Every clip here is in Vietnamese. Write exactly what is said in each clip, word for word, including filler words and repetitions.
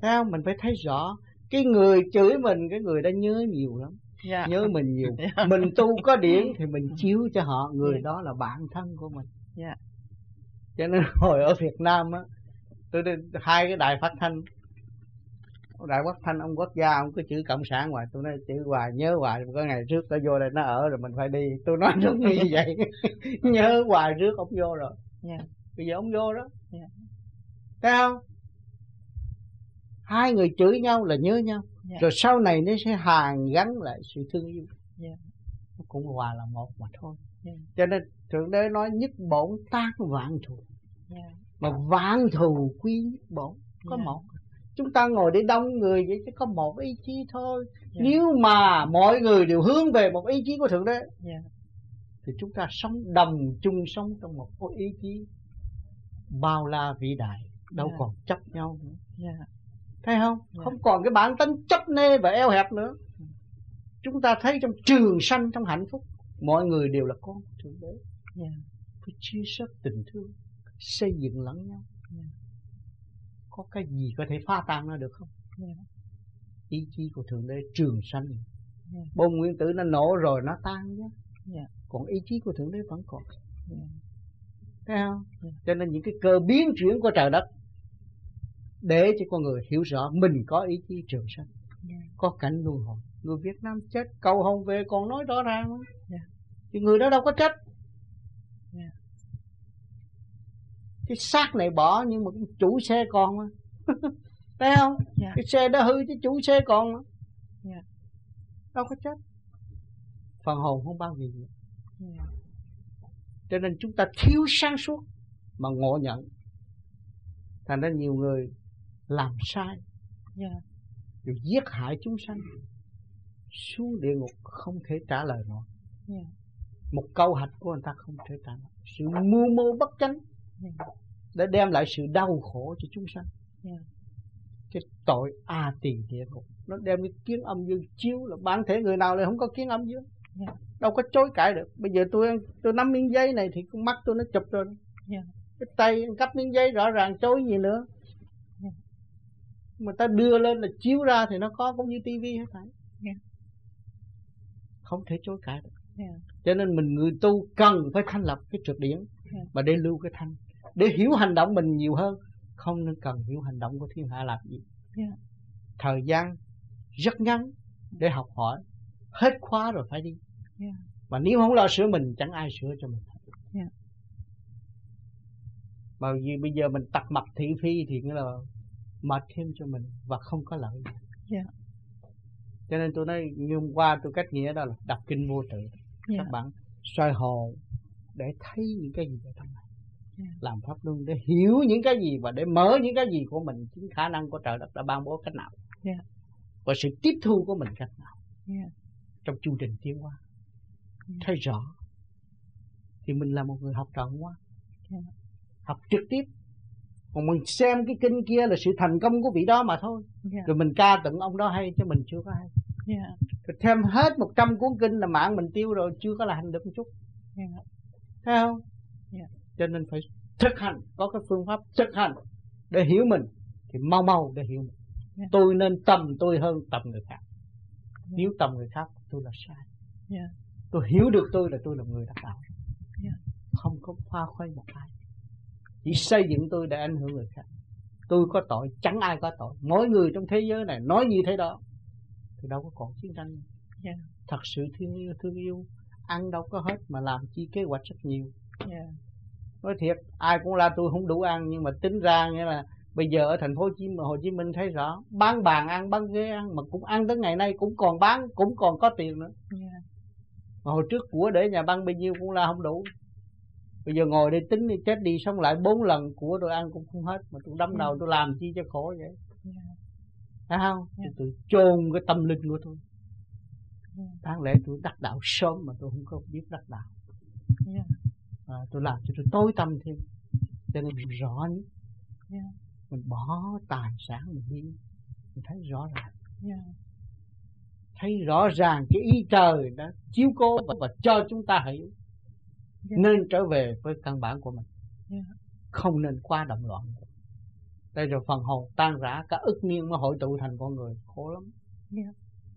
Thấy không? Mình phải thấy rõ. Cái người chửi mình, cái người đã nhớ nhiều lắm. Yeah. Nhớ mình nhiều. Yeah. Mình tu có điển thì mình chiếu cho họ. Người Yeah. đó là bạn thân của mình. Yeah. Cho nên hồi ở Việt Nam á, tôi đi hai cái đài phát thanh, đài phát thanh ông quốc gia ông cứ chữ cộng sản hoài, tôi nói chữ hoài nhớ hoài. Có ngày trước tôi vô đây nó ở rồi mình phải đi, tôi nói đúng như vậy. Nhớ hoài trước ông vô rồi. Yeah. Bây giờ ông vô đó. Yeah. Thấy không? Hai người chửi nhau là nhớ nhau. Yeah. Rồi sau này nó sẽ hàn gắn lại sự thương yêu. Yeah. Nó cũng hòa là một mà thôi. Yeah. Cho nên Thượng Đế nói nhất bổn tan vạn thù. Yeah. Mà vạn thù quy nhất bổn. Có Yeah. một. Chúng ta ngồi để đông người vậy chứ có một ý chí thôi. Yeah. Nếu mà mọi người đều hướng về một ý chí của Thượng Đế, yeah. thì chúng ta sống đồng chung sống trong một ý chí bao la vĩ đại. Đâu yeah. còn chấp nhau nữa. Yeah. Thấy không? Yeah. Không còn cái bản tính chấp nê và eo hẹp nữa. Yeah. Chúng ta thấy trong trường sanh, trong hạnh phúc, mọi người đều là con của Thượng Đế. Yeah. Phải chia sẻ tình thương, xây dựng lẫn nhau. Yeah. Có cái gì có thể phá tan nó được không? Yeah. Ý chí của Thượng Đế trường sanh. Yeah. Bom nguyên tử nó nổ rồi nó tan nhé. Yeah. Còn ý chí của Thượng Đế vẫn còn. Yeah. Thấy không? Yeah. Cho nên những cái cơ biến chuyển của trời đất, để cho con người hiểu rõ mình có ý chí trường sanh. Yeah. Có cảnh luân hồi. Người Việt Nam chết cầu hồn về còn nói rõ ràng. Yeah. Thì người đó đâu có chết. Yeah. Cái xác này bỏ nhưng mà chủ xe còn mà. Thấy không? Yeah. Cái xe đã hư chứ chủ xe còn mà. Yeah. Đâu có chết. Phần hồn không bao gì. Yeah. Cho nên chúng ta thiếu sáng suốt mà ngộ nhận. Thành ra nhiều người làm sai. Yeah. Rồi giết hại chúng sanh, xuống địa ngục không thể trả lời nổi. Yeah. Một câu hạch của người ta không thể trả lời. Sự mưu mô bất chánh. Yeah. Để đem lại sự đau khổ cho chúng sanh. Yeah. Cái tội a tỳ địa ngục, nó đem cái kiến âm dương chiếu. Là bản thể người nào lại không có kiến âm dương. Yeah. Đâu có chối cãi được. Bây giờ tôi tôi nắm miếng giấy này thì con mắt tôi nó chụp rồi. Yeah. Cái tay cắp miếng giấy rõ ràng, chối gì nữa. Yeah. Mà ta đưa lên là chiếu ra thì nó có cũng như tivi hết thảy. Yeah. Không thể chối cãi được. Yeah. Cho nên mình người tu cần phải thanh lập cái trượt điển. Yeah. Mà để lưu cái thanh, để hiểu hành động mình nhiều hơn. Không nên cần hiểu hành động của thiên hạ làm gì. Yeah. Thời gian rất ngắn để học hỏi. Hết khóa rồi phải đi. Yeah. Mà nếu không lo sửa mình, chẳng ai sửa cho mình. Yeah. Mà vì bây giờ mình tập mập thị phi thì nghĩa là mệt thêm cho mình và không có lợi. Yeah. Cho nên tôi nói như hôm qua tôi cách nghĩa đó là đọc kinh vô tự. Yeah. Các bạn xoay hồn để thấy những cái gì ở trong này. Yeah. Làm pháp luân để hiểu những cái gì và để mở những cái gì của mình, chính khả năng của trời đất đã ban bố cách nào. Yeah. Và sự tiếp thu của mình cách nào. Yeah. Trong chu trình tiến hóa. Yeah. Thấy rõ thì mình là một người học trọn hóa. Yeah. Học trực tiếp. Còn mình xem cái kinh kia là sự thành công của vị đó mà thôi. Yeah. Rồi mình ca tụng ông đó hay chứ mình chưa có hay. Yeah. Rồi thêm hết một trăm cuốn kinh là mạng mình tiêu rồi, chưa có là hành được một chút. Yeah. Thấy không? Yeah. Cho nên phải thực hành, có cái phương pháp thực hành để hiểu mình thì mau mau để hiểu mình. Yeah. Tôi nên tầm tôi hơn tầm người khác. Yeah. Nếu tầm người khác tôi là sai. Yeah. Tôi hiểu được tôi là tôi là người đắc đạo. Yeah. Không có pha khoái một ai. Chỉ xây dựng tôi để ảnh hưởng người khác. Tôi có tội, chẳng ai có tội. Mỗi người trong thế giới này nói như thế đó thì đâu có còn chiến tranh. Yeah. Thật sự thương yêu, thương yêu ăn đâu có hết mà làm chi kế hoạch rất nhiều. Yeah. Nói thiệt, ai cũng la tôi không đủ ăn, nhưng mà tính ra nghĩa là bây giờ ở thành phố Hồ Chí Minh, Hồ Chí Minh thấy rõ, bán bàn ăn, bán ghế ăn mà cũng ăn tới ngày nay cũng còn bán, cũng còn có tiền nữa. Yeah. Mà hồi trước của để nhà băng bao nhiêu cũng là không đủ. Bây giờ ngồi đây tính đi, chết đi sống lại bốn lần của tôi ăn cũng không hết, mà tôi đâm đầu tôi làm chi cho khổ vậy. Yeah. Thấy không? Yeah. Tôi chôn cái tâm linh của tôi. Yeah. Đáng lẽ tôi đắc đạo sớm mà tôi không có biết đắc đạo. Yeah. À, tôi làm cho tôi tối tâm thêm. Cho nên mình rõ nhất. Yeah. Mình bỏ tài sản mình đi, mình thấy rõ ràng. Yeah. Thấy rõ ràng cái ý trời đã chiếu cố và, và cho chúng ta hiểu. Yeah. Nên trở về với căn bản của mình. Yeah. Không nên quá động loạn. Đây rồi phần hồn tan rã, cả ức niên mới hội tụ thành con người, khổ lắm. Yeah.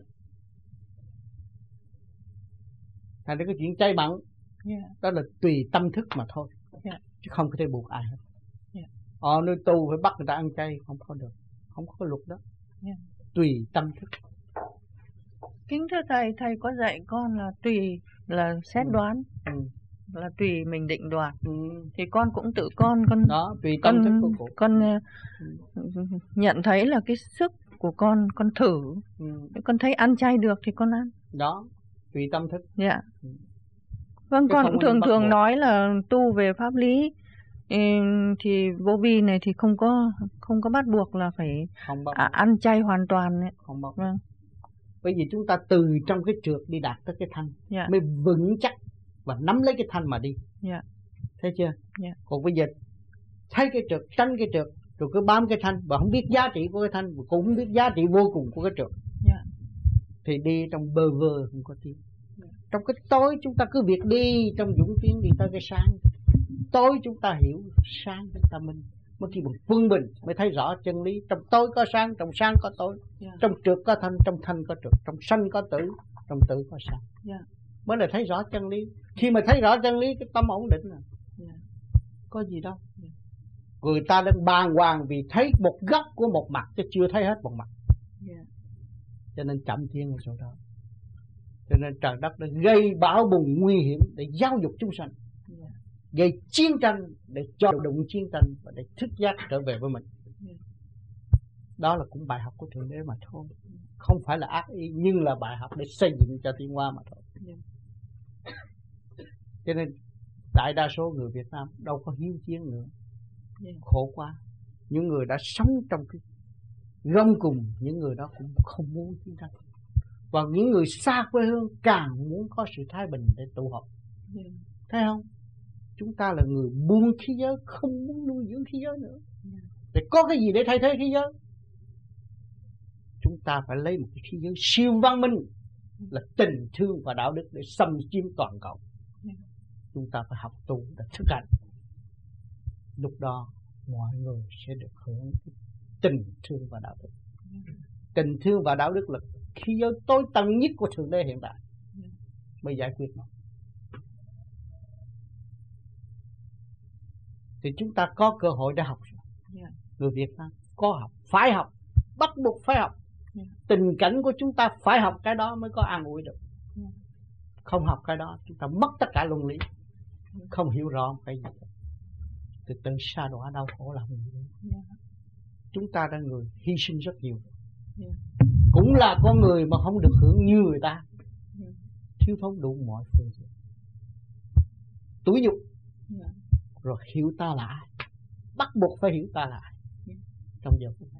Thành ra cái chuyện chay mặn, Yeah. đó là tùy tâm thức mà thôi. Yeah. Chứ không có thể buộc ai hết. Yeah. Ở nơi tu phải bắt người ta ăn chay, không có được, không có luật đó. Yeah. Tùy tâm thức. Kính thưa thầy, thầy có dạy con là tùy là xét ừ. đoán, ừ. là tùy mình định đoạt. ừ. Thì con cũng tự con con đó tùy tâm con, thức của cụ. Con ừ. nhận thấy là cái sức của con, con thử, ừ. con thấy ăn chay được thì con ăn. Đó, tùy tâm thức. Dạ. Yeah. ừ. Vâng, Chứ con cũng thường thường nói là tu về pháp lý thì vô vi này thì không có không có bắt buộc là phải à, ăn chay hoàn toàn ấy. Không bắt. Vâng. Bởi vì chúng ta từ trong cái trượt đi đạt tới cái thanh, yeah. mới vững chắc và nắm lấy cái thanh mà đi. Yeah. Thấy chưa? Yeah. Còn bây giờ thấy cái trượt, tránh cái trượt, rồi cứ bám cái thanh và không biết giá trị của cái thanh, và cũng không biết giá trị vô cùng của cái trượt. Yeah. Thì đi trong bơ vơ không có tiếng. Yeah. Trong cái tối chúng ta cứ việc đi trong dũng tiến đi tới cái sáng. Tối chúng ta hiểu, sáng chúng ta minh. Mới khi bằng quân bình mới thấy rõ chân lý. Trong tối có sáng, trong sáng có tối. Yeah. Trong trượt có thanh, trong thanh có trượt. Trong sanh có tử, trong tử có sanh. Yeah. Mới là thấy rõ chân lý. Khi mà thấy rõ chân lý, cái tâm ổn định rồi. Yeah. Có gì đâu. Yeah. Người ta đang bàng hoàng vì thấy một góc của một mặt, chứ chưa thấy hết một mặt. Yeah. Cho nên chậm thiên ở chỗ đó. Cho nên trời đất đã gây bão bùng nguy hiểm để giáo dục chúng sanh. Yeah. Gây chiến tranh để cho đụng chiến tranh và để thức giác trở về với mình. Yeah. Đó là cũng bài học của Thượng Đế mà thôi. Yeah. Không phải là ác ý, nhưng là bài học để xây dựng cho tiến hóa mà thôi. Yeah. Cho nên đại đa số người Việt Nam đâu có hiếu chiến nữa. Yeah. Khổ quá. Những người đã sống trong cái gông cùng, những người đó cũng không muốn chiến tranh. Và những người xa quê hương càng muốn có sự thái bình để tụ họp. Yeah. Thấy không? Chúng ta là người buông khí giới, không muốn nuôi dưỡng khí giới nữa. Yeah. Để có cái gì để thay thế khí giới? Chúng ta phải lấy một cái khí giới siêu văn minh, là tình thương và đạo đức để xâm chiếm toàn cầu. Yeah. Chúng ta phải học tu để thực hành. Lúc đó mọi người sẽ được hưởng tình thương và đạo đức. Yeah. Tình thương và đạo đức là khí giới tối tân nhất của Thượng Đế hiện tại. Yeah. Mới giải quyết nó. Thì chúng ta có cơ hội để học. Yeah. Người Việt Nam có học, phải học, bắt buộc phải học. Yeah. Tình cảnh của chúng ta phải học cái đó mới có an ủi được. Yeah. Không học cái đó chúng ta mất tất cả luân lý. Yeah. Không hiểu rõ cái gì. Từ từ sa đọa đau khổ làm gì đó. Yeah. Chúng ta là người hy sinh rất nhiều. Yeah. Cũng là con người mà không được hưởng như người ta. Yeah. Thiếu thốn đủ mọi phương diện. Tủi nhục. Yeah. Rồi hiểu ta là ai. Bắt buộc phải hiểu ta là ai. Yeah. Trong giờ phút này.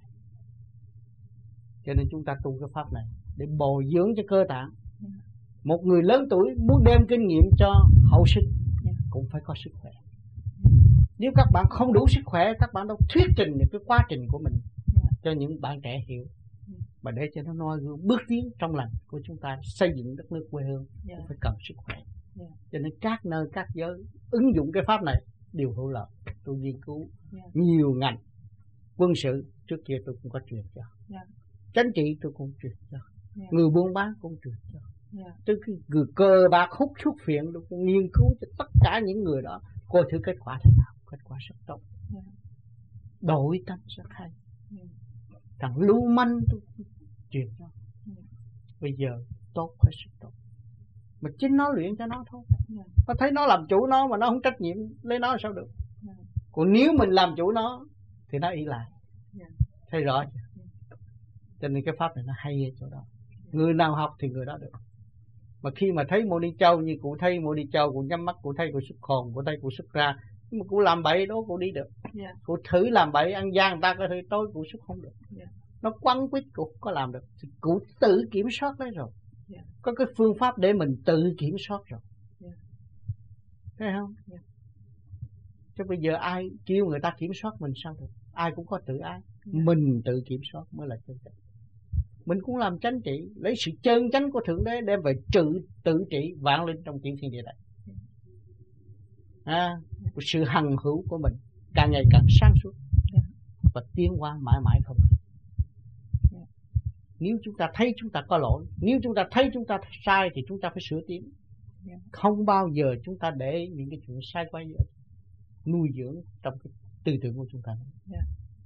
Cho nên chúng ta tu cái pháp này để bồi dưỡng cho cơ tạng. Yeah. Một người lớn tuổi muốn đem kinh nghiệm cho hậu sinh. Yeah. Cũng phải có sức khỏe. Nếu các bạn không đủ sức khỏe, các bạn đâu thuyết trình được cái quá trình của mình. Yeah. Cho những bạn trẻ hiểu. Yeah. Và để cho nó noi gương bước tiến trong lành của chúng ta, xây dựng đất nước quê hương. Yeah. Phải cần sức khỏe. Yeah. Cho nên các nơi, các giới ứng dụng cái pháp này đều hữu lợi. Tôi nghiên cứu. Yeah. Nhiều ngành. Quân sự trước kia tôi cũng có truyền cho. Yeah. Chính trị tôi cũng truyền cho. Yeah. Người buôn bán cũng truyền cho. Yeah. Từ khi người cờ bạc hút thuốc phiện tôi cũng nghiên cứu cho tất cả những người đó, coi thử kết quả thế nào. Kết quả rất tốt. Yeah. Đổi tâm rất hay. Yeah. Thằng lưu manh tôi truyền cho. Yeah. Bây giờ tốt hết sức tốt. Mà chính nó luyện cho nó thôi. Yeah. Nó thấy nó làm chủ nó mà nó không trách nhiệm lấy nó sao được. Yeah. Còn nếu mình làm chủ nó thì nó ý lại. Yeah. Thấy rõ chưa? Yeah. Cho nên cái pháp này nó hay ở chỗ đó. Yeah. Người nào học thì người đó được. Mà khi mà thấy Mô Ni Châu, như cụ thấy Mô Ni Châu, cụ nhắm mắt, cụ thấy cụ xuất hồn, cụ thấy cụ xuất ra. Nhưng mà cụ làm bậy đó cụ đi được. Yeah. Cụ thử làm bậy ăn gian người ta có thể tối cụ xuất không được. Yeah. Nó quăng quýt cụ có làm được. Thì cụ tự kiểm soát đấy rồi. Yeah. Có cái phương pháp để mình tự kiểm soát rồi. Yeah. Thấy không? Yeah. Chứ bây giờ ai kêu người ta kiểm soát mình sao được? Ai cũng có tự ái. Yeah. Mình tự kiểm soát mới là chân chánh. Mình cũng làm chánh trị, lấy sự chân chánh của Thượng Đế đem về tự, tự trị vạn linh trong tiểu thiên địa này. À, sự hằng hữu của mình càng ngày càng sáng suốt. Yeah. và tiến hóa mãi mãi không. Yeah. Nếu chúng ta thấy chúng ta có lỗi, nếu chúng ta thấy chúng ta sai thì chúng ta phải sửa tiến. Yeah. Không bao giờ chúng ta để những cái chuyện sai quay nuôi dưỡng trong cái tư tưởng của chúng ta. Yeah.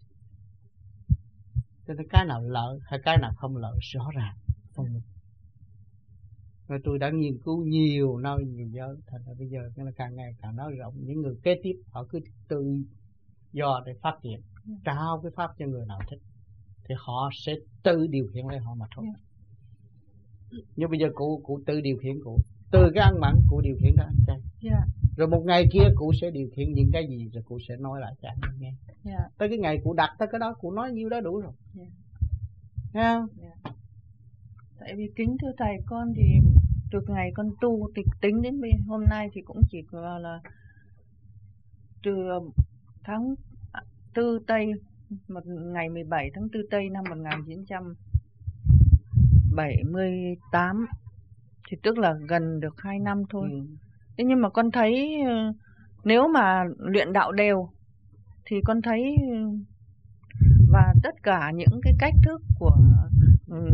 Cho nên cái nào lợi hay cái nào không lợi rõ ràng không minh. Rồi tôi đã nghiên cứu nhiều nơi nhiều giới, thành ra bây giờ cái là càng ngày càng nói rộng. Những người kế tiếp họ cứ tự do để phát triển, trao cái pháp cho người nào thích thì họ sẽ tự điều khiển lấy họ mà thôi. Yeah. Nhưng bây giờ cụ cụ tự điều khiển cụ, từ cái ăn mặn cụ điều khiển ra ăn chay. Yeah. Rồi một ngày kia cụ sẽ điều khiển những cái gì rồi cụ sẽ nói lại cho anh nghe. Yeah. Tới cái ngày cụ đặt tới cái đó cụ nói nhiêu đó đủ rồi. Yeah. Nghe không? Yeah. Tại vì kính thưa thầy, con thì từ ngày con tu thì tính đến hôm nay thì cũng chỉ có là từ tháng tư Tây, một ngày mười bảy tháng tư Tây năm một nghìn chín trăm bảy mươi tám, thì tức là gần được hai năm thôi. Ừ. Thế nhưng mà con thấy nếu mà luyện đạo đều thì con thấy và tất cả những cái cách thức của um,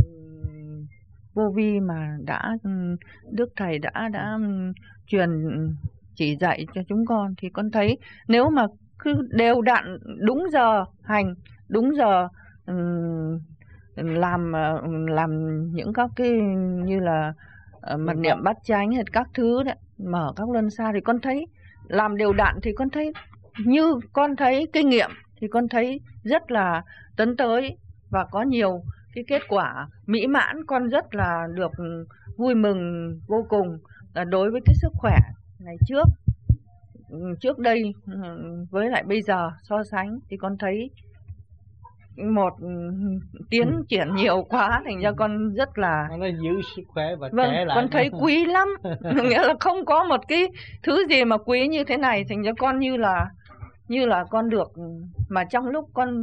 vô vi mà đã Đức Thầy đã đã truyền chỉ dạy cho chúng con, thì con thấy nếu mà cứ đều đặn đúng giờ hành, đúng giờ um, làm làm những các cái như là uh, mật niệm bát chánh hay các thứ đấy, mở các luân xa, thì con thấy làm đều đặn thì con thấy như con thấy kinh nghiệm thì con thấy rất là tấn tới và có nhiều cái kết quả mỹ mãn. Con rất là được vui mừng vô cùng là đối với cái sức khỏe ngày trước trước đây với lại bây giờ so sánh thì con thấy một tiến triển nhiều quá, thành ra con rất là nó giữ sức khỏe và vâng, trẻ lại. Con thấy quý lắm. Nghĩa là không có một cái thứ gì mà quý như thế này, thành ra con như là như là con được, mà trong lúc con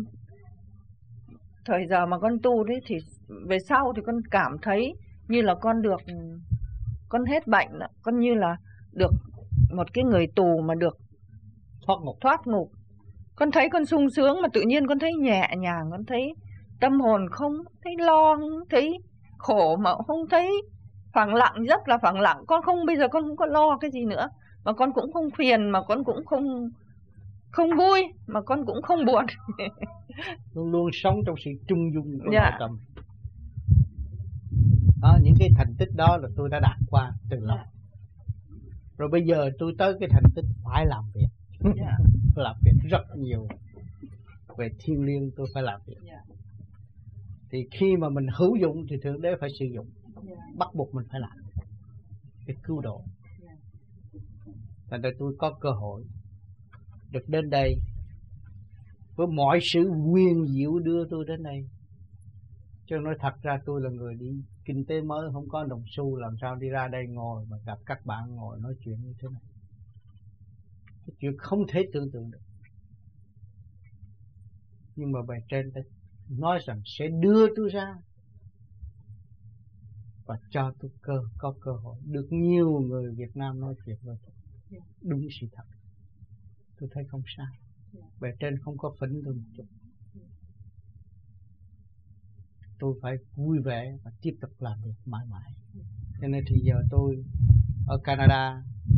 thời giờ mà con tu đấy thì về sau thì con cảm thấy như là con được, con hết bệnh, con như là được một cái người tù mà được thoát ngục. Thoát ngục. Con thấy con sung sướng mà tự nhiên con thấy nhẹ nhàng, con thấy tâm hồn không thấy lo, không thấy khổ mà không thấy phẳng lặng, rất là phẳng lặng. Con không, bây giờ con không có lo cái gì nữa, mà con cũng không phiền, mà con cũng không không vui, mà con cũng không buồn. Luôn luôn sống trong sự trung dung của dạ. nội tâm. Đó, những cái thành tích đó là tôi đã đạt qua từ lâu. Dạ. Rồi bây giờ tôi tới cái thành tích phải làm việc. Dạ. Làm việc rất nhiều về thiêng liêng, tôi phải làm việc. Dạ. Thì khi mà mình hữu dụng thì Thượng Đế phải sử dụng. Dạ. Bắt buộc mình phải làm để cứu độ. Dạ. Thành ra tôi có cơ hội được đến đây với mọi sự quyền diệu đưa tôi đến đây. Cho nói thật ra tôi là người đi kinh tế mới, không có đồng xu, làm sao đi ra đây ngồi mà gặp các bạn ngồi nói chuyện như thế này. Cái chuyện không thể tưởng tượng được. Nhưng mà bề trên đây nói rằng sẽ đưa tôi ra và cho tôi cơ có cơ hội được nhiều người Việt Nam nói chuyện với tôi. Yeah. Đúng sự thật. Tôi thấy không sai. Yeah. Bề trên không có phỉnh tôi một chút. Yeah. Tôi phải vui vẻ và tiếp tục làm việc mãi mãi. Yeah. Cho nên thì giờ tôi ở Canada,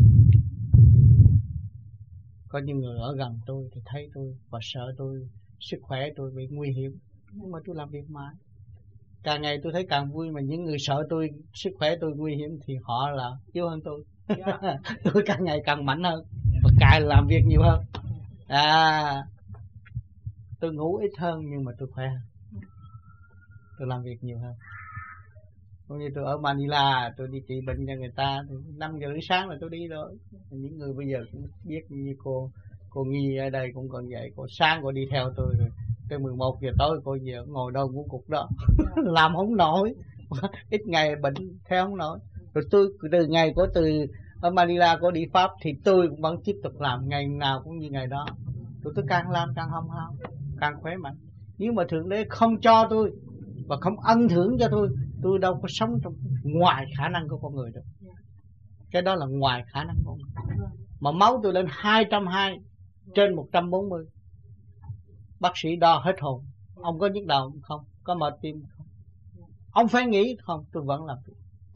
có những người ở gần tôi thì thấy tôi và sợ tôi, sức khỏe tôi bị nguy hiểm, nhưng mà tôi làm việc mãi. Càng ngày tôi thấy càng vui, mà những người sợ tôi, sức khỏe tôi nguy hiểm thì họ là yếu hơn tôi. Yeah. Tôi càng ngày càng mạnh hơn và càng làm việc nhiều hơn. À, tôi ngủ ít hơn nhưng mà tôi khỏe hơn, tôi làm việc nhiều hơn. Cũng như tôi ở Manila, tôi đi trị bệnh cho người ta thì năm giờ rưỡi sáng là tôi đi rồi. Những người bây giờ cũng biết như cô cô Nghi ở đây cũng còn vậy, cô sáng cô đi theo tôi rồi tới mười một giờ tối cô giờ ngồi đâu ngủ cục đó. Làm không nổi. Ít ngày bệnh theo không nổi. Rồi tôi từ ngày của từ ở Manila cô đi Pháp thì tôi cũng vẫn tiếp tục làm, ngày nào cũng như ngày đó. Tôi tôi càng làm càng hâm hao, càng khỏe mạnh. Nếu mà Thượng Đế không cho tôi và không ân thưởng cho tôi, tôi đâu có sống trong ngoài khả năng của con người đâu. Cái đó là ngoài khả năng của con người. Mà máu tôi lên hai trăm hai mươi trên một trăm bốn mươi. bác sĩ đo hết hồn, ông có nhức đầu không, có mệt tim không, ông phải nghĩ không, tôi vẫn làm việc,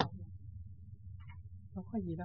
không có gì đâu.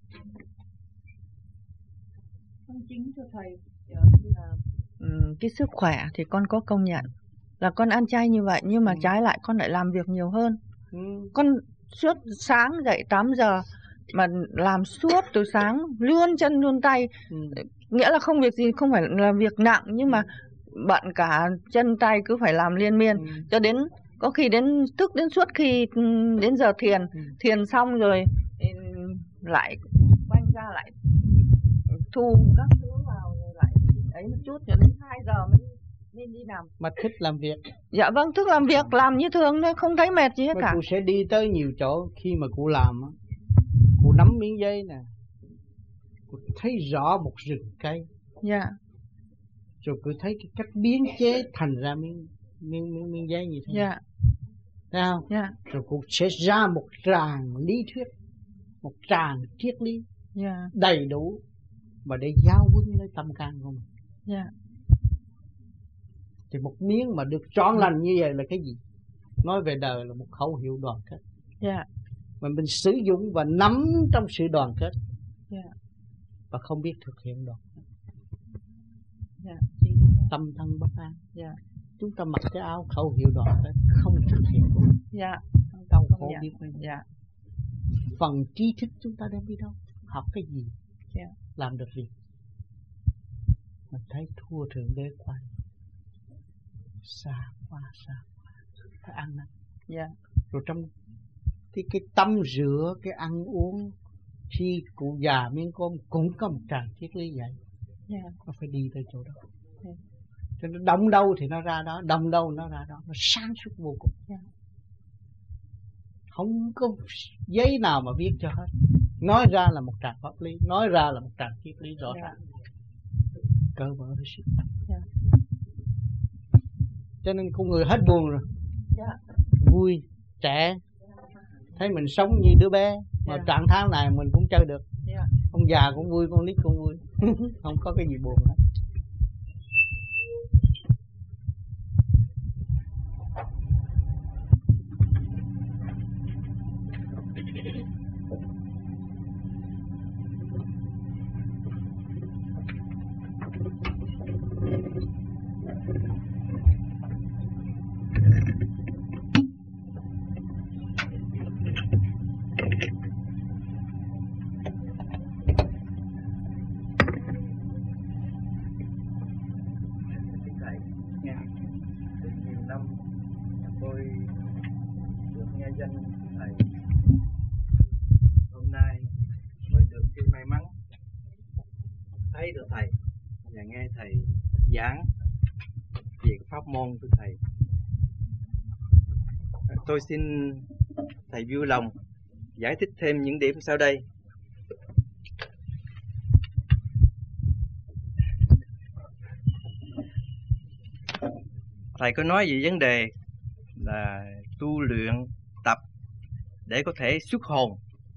Không chính thưa thầy, như là um, cái sức khỏe thì con có công nhận là con ăn chay như vậy, nhưng mà ừ. trái lại con lại làm việc nhiều hơn. Ừ. Con suốt sáng dậy tám giờ mà làm suốt từ sáng, luôn chân luôn tay, ừ. nghĩa là không việc gì, không phải là việc nặng, nhưng mà bận cả chân tay cứ phải làm liên miên, ừ. cho đến có khi đến thức đến suốt khi đến giờ thiền, ừ. thiền xong rồi lại quanh ra lại thu các thứ vào rồi lại ấy một chút, cho đến hai giờ mới nên đi làm. Mà thích làm việc. Dạ vâng, thích làm việc, làm như thường thôi, không thấy mệt gì hết cả. Cụ sẽ đi tới nhiều chỗ, khi mà cụ làm, cụ nắm miếng giấy nè, cụ thấy rõ một rừng cây. Dạ. Rồi cụ thấy cái cách biến chế thành ra miếng miếng miếng, miếng giấy như thế. Dạ. Thấy không? Dạ. Rồi cụ sẽ ra một tràng lý thuyết, một tràng triết lý, dạ. đầy đủ mà để giáo huấn lấy tâm can của mình. Dạ. Thì một miếng mà được trọn lành như vậy là cái gì? Nói về đời là một khẩu hiệu đoàn kết. Dạ. Mà mình sử dụng và nắm trong sự đoàn kết. Dạ. Và không biết thực hiện đoàn kết. Dạ. Tâm thân bất an. Dạ. Chúng ta mặc cái áo khẩu hiệu đoàn kết, không thực hiện. Dạ. Đau khổ dạ. biết mấy. Dạ. Phần trí thức chúng ta đem đi đâu? Học cái gì? Dạ. Làm được gì? Mình thấy thua Thượng Đế quay. Xa quá, xa quá. Phải ăn năn. Dạ. Rồi trong cái, cái tắm rửa, cái ăn uống, khi cụ già miếng cơm cũng có một tràng triết lý vậy. Dạ. Nó phải đi tới chỗ đó. Dạ. Cho nó đông đâu thì nó ra đó, đông đâu nó ra đó. Nó sáng suốt vô cùng. Dạ. Không có giấy nào mà viết cho hết. Nói ra là một tràng pháp lý, nói ra là một tràng triết lý rõ dạ. ràng. Cơ mở hết sức. Dạ. Cho nên con người hết buồn rồi. Dạ. Vui, trẻ, thấy mình sống như đứa bé. Mà dạ. trạng thái này mình cũng chơi được. Dạ. Ông già cũng vui, con nít cũng vui. Không có cái gì buồn hết. Thấy được thầy và nghe thầy giảng về pháp môn của thầy. Tôi xin thầy vui lòng giải thích thêm những điểm sau đây. Thầy có nói về vấn đề là tu luyện tập để có thể xuất hồn.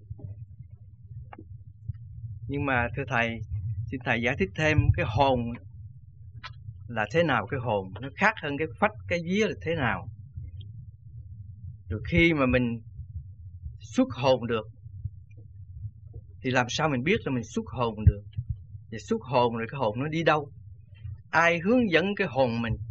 Nhưng mà thưa thầy, xin thầy giải thích thêm cái hồn là thế nào, cái hồn nó khác hơn cái phách, cái vía là thế nào. Rồi khi mà mình xuất hồn được thì làm sao mình biết là mình xuất hồn được? Và xuất hồn rồi cái hồn nó đi đâu? Ai hướng dẫn cái hồn mình?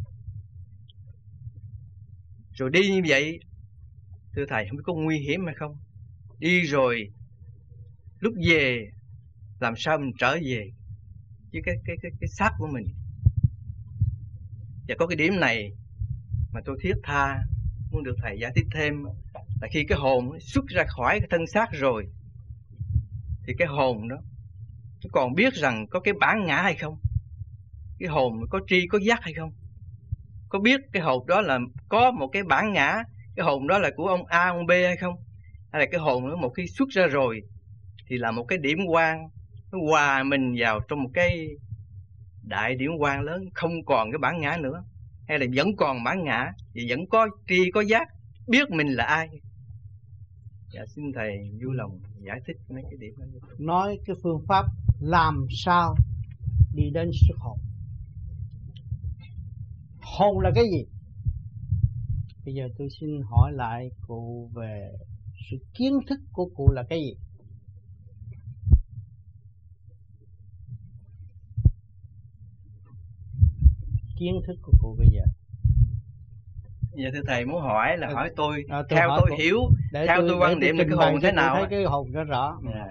Rồi đi như vậy, thưa thầy, không biết có nguy hiểm hay không? Đi rồi lúc về làm sao mình trở về với cái cái cái cái xác của mình? Và có cái điểm này mà tôi thiết tha muốn được thầy giải thích thêm, là khi cái hồn xuất ra khỏi cái thân xác rồi thì cái hồn đó nó còn biết rằng có cái bản ngã hay không? Cái hồn có tri có giác hay không? Có biết cái hồn đó là có một cái bản ngã, cái hồn đó là của ông A, ông B hay không? Hay là cái hồn đó một khi xuất ra rồi thì là một cái điểm quang, nó hòa mình vào trong một cái đại điểm quang lớn, không còn cái bản ngã nữa? Hay là vẫn còn bản ngã và vẫn có tri có giác, biết mình là ai? Dạ, xin thầy vui lòng giải thích mấy cái điểm đó. Nói cái phương pháp làm sao đi đến xuất hồn. hồn là cái gì? Bây giờ tôi xin hỏi lại cụ về sự kiến thức của cụ là cái gì? Kiến thức của cụ bây giờ. Giờ thưa thầy muốn hỏi là hỏi tôi à, tôi theo hỏi tôi cụ, hiểu, theo tôi, tôi quan niệm là cái hồn thế nào? Thấy cái hồn rất rõ. À.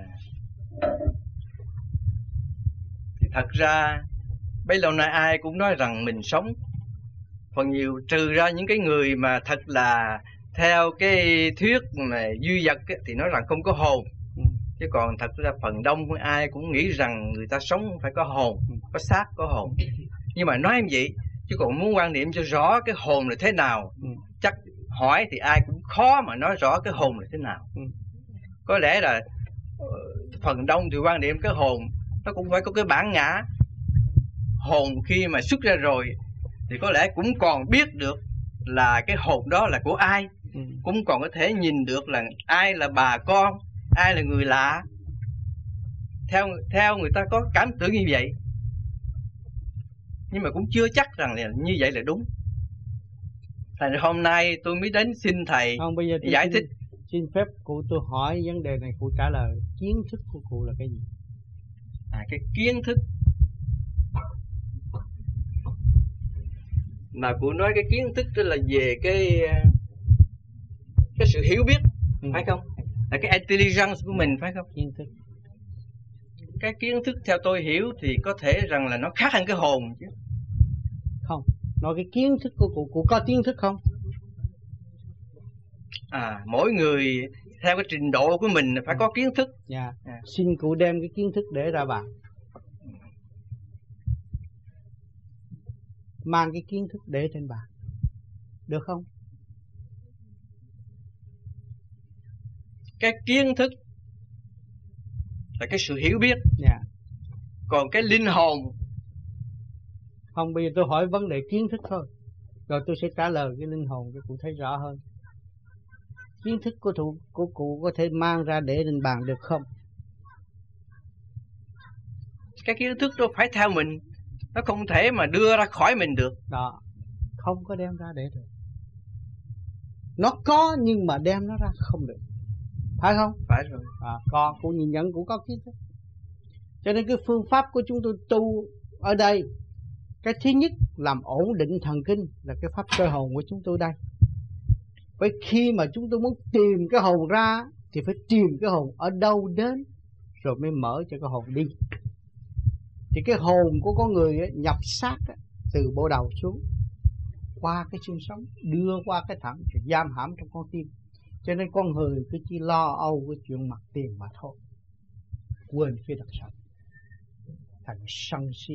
Thì thật ra bấy lâu nay ai cũng nói rằng mình sống, phần nhiều trừ ra những cái người mà thật là theo cái thuyết mà duy vật ấy, thì nói rằng không có hồn. Ừ. Chứ còn thật ra phần đông ai cũng nghĩ rằng người ta sống phải có hồn, có xác, có hồn. Nhưng mà nói như vậy, chứ còn muốn quan niệm cho rõ cái hồn là thế nào, ừ. chắc hỏi thì ai cũng khó mà nói rõ cái hồn là thế nào. Ừ. Có lẽ là phần đông thì quan niệm cái hồn nó cũng phải có cái bản ngã. Hồn khi mà xuất ra rồi thì có lẽ cũng còn biết được là cái hồn đó là của ai, ừ. cũng còn có thể nhìn được là ai là bà con, ai là người lạ. Theo theo người ta có cảm tưởng như vậy, nhưng mà cũng chưa chắc rằng là như vậy là đúng. Thành ra hôm nay tôi mới đến xin thầy không, bây giờ giải xin, thích. Xin phép cụ tôi hỏi vấn đề này, cụ trả lời kiến thức của cụ là cái gì? À, cái kiến thức mà cụ nói cái kiến thức tức là về cái cái sự hiểu biết, ừ. phải không? Là cái intelligence của mình, phải không? Kiến thức. Cái kiến thức theo tôi hiểu thì có thể rằng là nó khác hơn cái hồn chứ. Không, nói cái kiến thức của cụ, cụ có kiến thức không? À, mỗi người theo cái trình độ của mình phải ừ. có kiến thức. Dạ. À. Xin cụ đem cái kiến thức để ra bàn. Mang cái kiến thức để trên bàn, được không? Cái kiến thức là cái sự hiểu biết, yeah. còn cái linh hồn không. Bây giờ tôi hỏi vấn đề kiến thức thôi, rồi tôi sẽ trả lời cái linh hồn cho cụ thấy rõ hơn. Kiến thức của cụ, của cụ có thể mang ra để lên bàn được không? Cái kiến thức đó phải theo mình, nó không thể mà đưa ra khỏi mình được. Đó, không có đem ra để được. Nó có nhưng mà đem nó ra không được, phải không? Phải rồi. À, có, cụ nhìn nhận cũng có kiến thức. Cho nên cái phương pháp của chúng tôi tu ở đây, cái thứ nhất làm ổn định thần kinh là cái pháp soi hồn của chúng tôi đây. Vậy khi mà chúng tôi muốn tìm cái hồn ra thì phải tìm cái hồn ở đâu đến, rồi mới mở cho cái hồn đi. Thì cái hồn của con người ấy, nhập xác ấy, từ bộ đầu xuống, qua cái xương sống, đưa qua cái thận, rồi giam hãm trong con tim. Cho nên con người cứ chỉ lo âu cái chuyện mặt tiền mà thôi, quên cái đặc sản, thành sân si,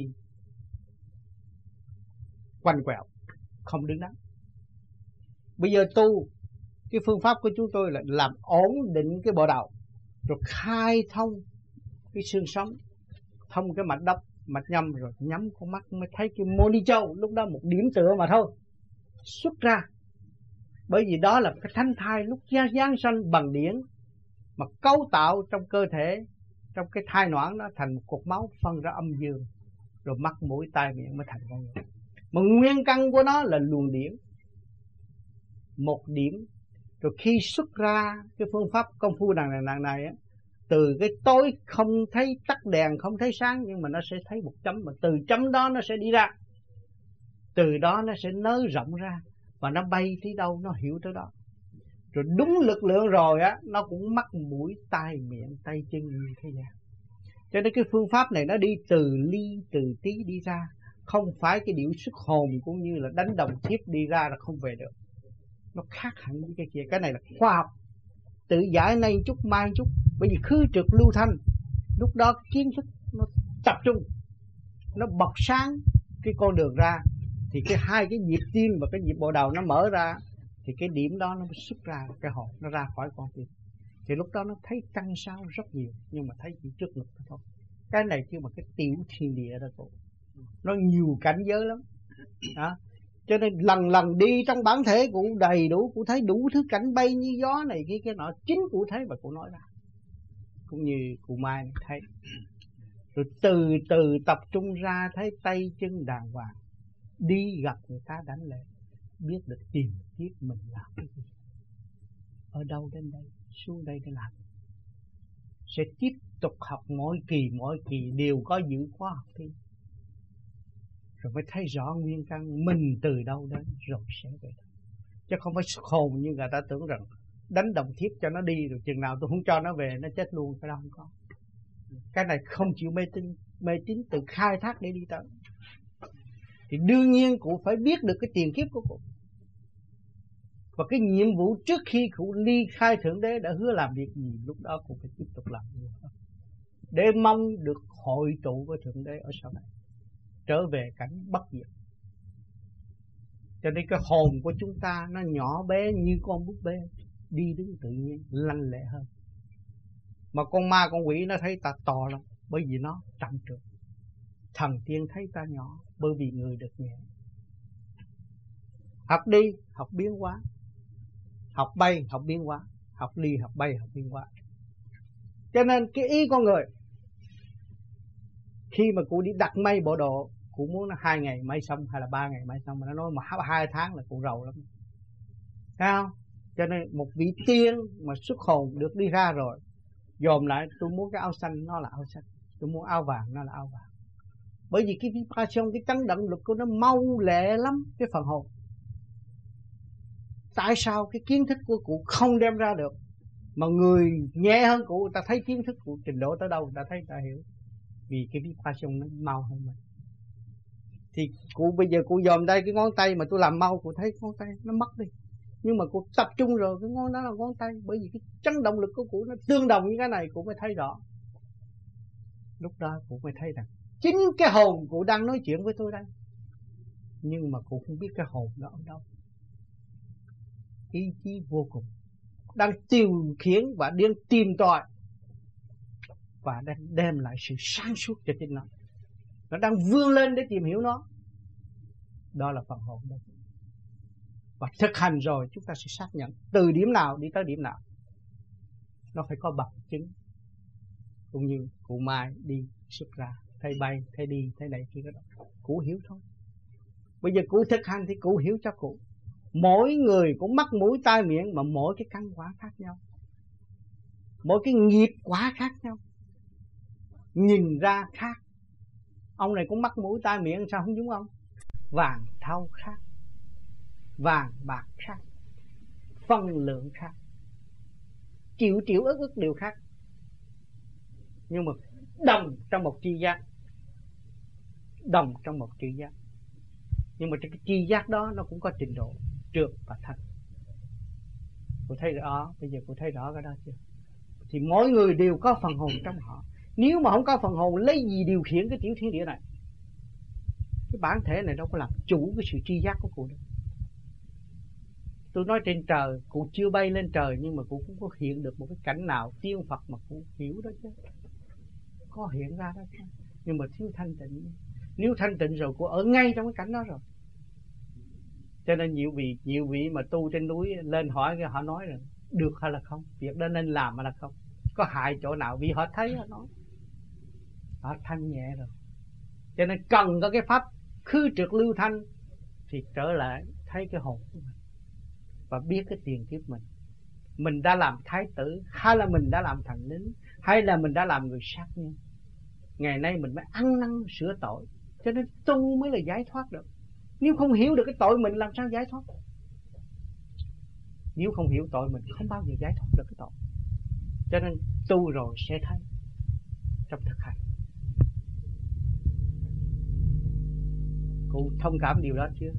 quanh quẹo, không đứng đắn. Bây giờ tu, cái phương pháp của chúng tôi là làm ổn định cái bộ đầu, rồi khai thông cái xương sống, thông cái mạch đốc, mạch nhâm, rồi nhắm con mắt mới thấy cái mô ni châu. Lúc đó một điểm tựa mà thôi xuất ra. Bởi vì đó là cái thánh thai lúc giáng sanh bằng điển, mà cấu tạo trong cơ thể, trong cái thai noãn đó thành một cột máu phân ra âm dương, rồi mắt mũi tai miệng mới thành con người. Mà nguyên căn của nó là luồng điển, một điểm. Rồi khi xuất ra cái phương pháp công phu đằng này đằng này á, từ cái tối không thấy tắt đèn, không thấy sáng, nhưng mà nó sẽ thấy một chấm, mà từ chấm đó nó sẽ đi ra, từ đó nó sẽ nới rộng ra, và nó bay tới đâu nó hiểu tới đó. Rồi đúng lực lượng rồi á, nó cũng mắt mũi tai miệng tay chân như thế gian. Cho nên cái phương pháp này nó đi từ ly từ tí đi ra, không phải cái điệu xuất hồn cũng như là đánh đồng thiếp đi ra là không về được. Nó khác hẳn với cái kia. Cái này là khoa học, tự giải nay chút mai chút. Bởi vì khứ trực lưu thanh, lúc đó kiến thức nó tập trung, nó bật sáng cái con đường ra, thì cái hai cái nhịp tim và cái nhịp bộ đầu nó mở ra, thì cái điểm đó nó xuất ra cái hồn, nó ra khỏi con tim. Thì lúc đó nó thấy trăng sao rất nhiều, nhưng mà thấy chỉ trước ngực thôi. Cái này chứ mà cái tiểu thiên địa đó cô, nó nhiều cảnh giới lắm đó. Cho nên lần lần đi trong bản thể cụ đầy đủ, cụ thấy đủ thứ cảnh bay như gió này kia cái nọ, chính cụ thấy và cụ nói ra, cũng như cụ Mai thấy. Rồi từ từ tập trung ra thấy tay chân đàng hoàng, đi gặp người ta đánh lễ, biết được tiền kiếp mình làm cái gì, ở đâu đến đây, xuống đây để làm, sẽ tiếp tục học mỗi kỳ mỗi kỳ đều có dự khóa học thi, rồi mới thấy rõ nguyên căn mình từ đâu đến rồi sẽ về đâu. Chứ không phải hồn như người ta tưởng rằng đánh đồng thiết cho nó đi rồi chừng nào tôi không cho nó về nó chết luôn, cái đó không có. Cái này không chịu mê tín, mê tín tự khai thác để đi tới. Thì đương nhiên cụ phải biết được cái tiền kiếp của cụ. Và cái nhiệm vụ trước khi cụ ly khai Thượng Đế đã hứa làm việc gì, lúc đó cụ phải tiếp tục làm việc đó, để mong được hội tụ với Thượng Đế ở sau này, trở về cảnh bất diệt. Cho nên cái hồn của chúng ta nó nhỏ bé như con búp bê, đi đứng tự nhiên, lanh lẹ hơn. Mà con ma con quỷ nó thấy ta to lắm, bởi vì nó trọng trược. Thần tiên thấy ta nhỏ, bởi vì người được nhẹ. Học đi, học biến hóa. Học bay, học biến hóa. Học đi, học bay, học biến hóa. Cho nên cái ý con người, khi mà cụ đi đặt may bộ đồ, cụ muốn nó hai ngày may xong hay là ba ngày may xong, mà nó nói mà hai tháng là cụ rầu lắm. Thấy không? Cho nên một vị tiên mà xuất hồn được đi ra rồi, dòm lại tôi muốn cái áo xanh nó là áo xanh, tôi muốn áo vàng nó là áo vàng. Bởi vì cái vibration, cái chấn động lực của nó mau lẹ lắm cái phần hồn. Tại sao cái kiến thức của cụ không đem ra được, mà người nhẹ hơn cụ, người ta thấy kiến thức của trình độ tới đâu người ta thấy, người ta hiểu. Vì cái vibration nó mau hơn mình. Thì cụ bây giờ cụ dòm đây cái ngón tay mà tôi làm mau, cụ thấy ngón tay nó mất đi. Nhưng mà cụ tập trung rồi, cái ngón đó là ngón tay. Bởi vì cái chấn động lực của cụ nó tương đồng như cái này, cụ mới thấy rõ. Lúc đó cụ mới thấy rằng chính cái hồn cụ đang nói chuyện với tôi đây, nhưng mà cụ không biết cái hồn đó ở đâu. Ý chí vô cùng đang điều khiển và đang tìm tòi, và đang đem lại sự sáng suốt cho chính nó. Nó đang vươn lên để tìm hiểu nó. Đó là phần hồn đó. Và thực hành rồi chúng ta sẽ xác nhận từ điểm nào đi tới điểm nào. Nó phải có bằng chứng. Cũng như cụ Mai đi xuất ra, thấy bay, thấy đi, thấy này kia đó, cụ hiểu thôi. Bây giờ cụ thực hành thì cụ hiểu cho cụ. Mỗi người cũng mắc mũi tai miệng, mà mỗi cái căn quả khác nhau, mỗi cái nghiệp quả khác nhau, nhìn ra khác. Ông này cũng mắc mũi tai miệng, sao không giống ông? Vàng thau khác, vàng bạc khác, phân lượng khác, triệu triệu ức ức đều khác, nhưng mà đồng trong một tri giác, đồng trong một tri giác. Nhưng mà cái tri giác đó nó cũng có trình độ trượt và thanh. Cô thấy rõ, bây giờ cô thấy rõ cái đó chưa? Thì mỗi người đều có phần hồn trong họ. Nếu mà không có phần hồn, lấy gì điều khiển cái tiểu thiên địa này? Cái bản thể này đâu có làm chủ cái sự tri giác của cô đâu. Tôi nói trên trời, cụ chưa bay lên trời, nhưng mà cụ cũng có hiện được một cái cảnh nào tiên Phật mà cụ hiểu đó chứ. Có hiện ra đó chứ. Nhưng mà thiếu thanh tịnh. Nếu thanh tịnh rồi, cụ ở ngay trong cái cảnh đó rồi. Cho nên nhiều vị, nhiều vị mà tu trên núi lên hỏi, họ nói rằng được hay là không, việc đó nên làm hay là không, có hại chỗ nào, vì họ thấy họ nói, họ thanh nhẹ rồi. Cho nên cần có cái pháp khư trượt lưu thanh, thì trở lại thấy cái hồn của mình và biết cái tiền kiếp mình. Mình đã làm thái tử, hay là mình đã làm thành lính, hay là mình đã làm người sát nhân. Ngày nay mình mới ăn năn sửa tội, cho nên tu mới là giải thoát được. Nếu không hiểu được cái tội mình, làm sao giải thoát? Nếu không hiểu tội mình, không bao giờ giải thoát được cái tội. Cho nên tu rồi sẽ thấy trong thực hành. Cô thông cảm điều đó chưa?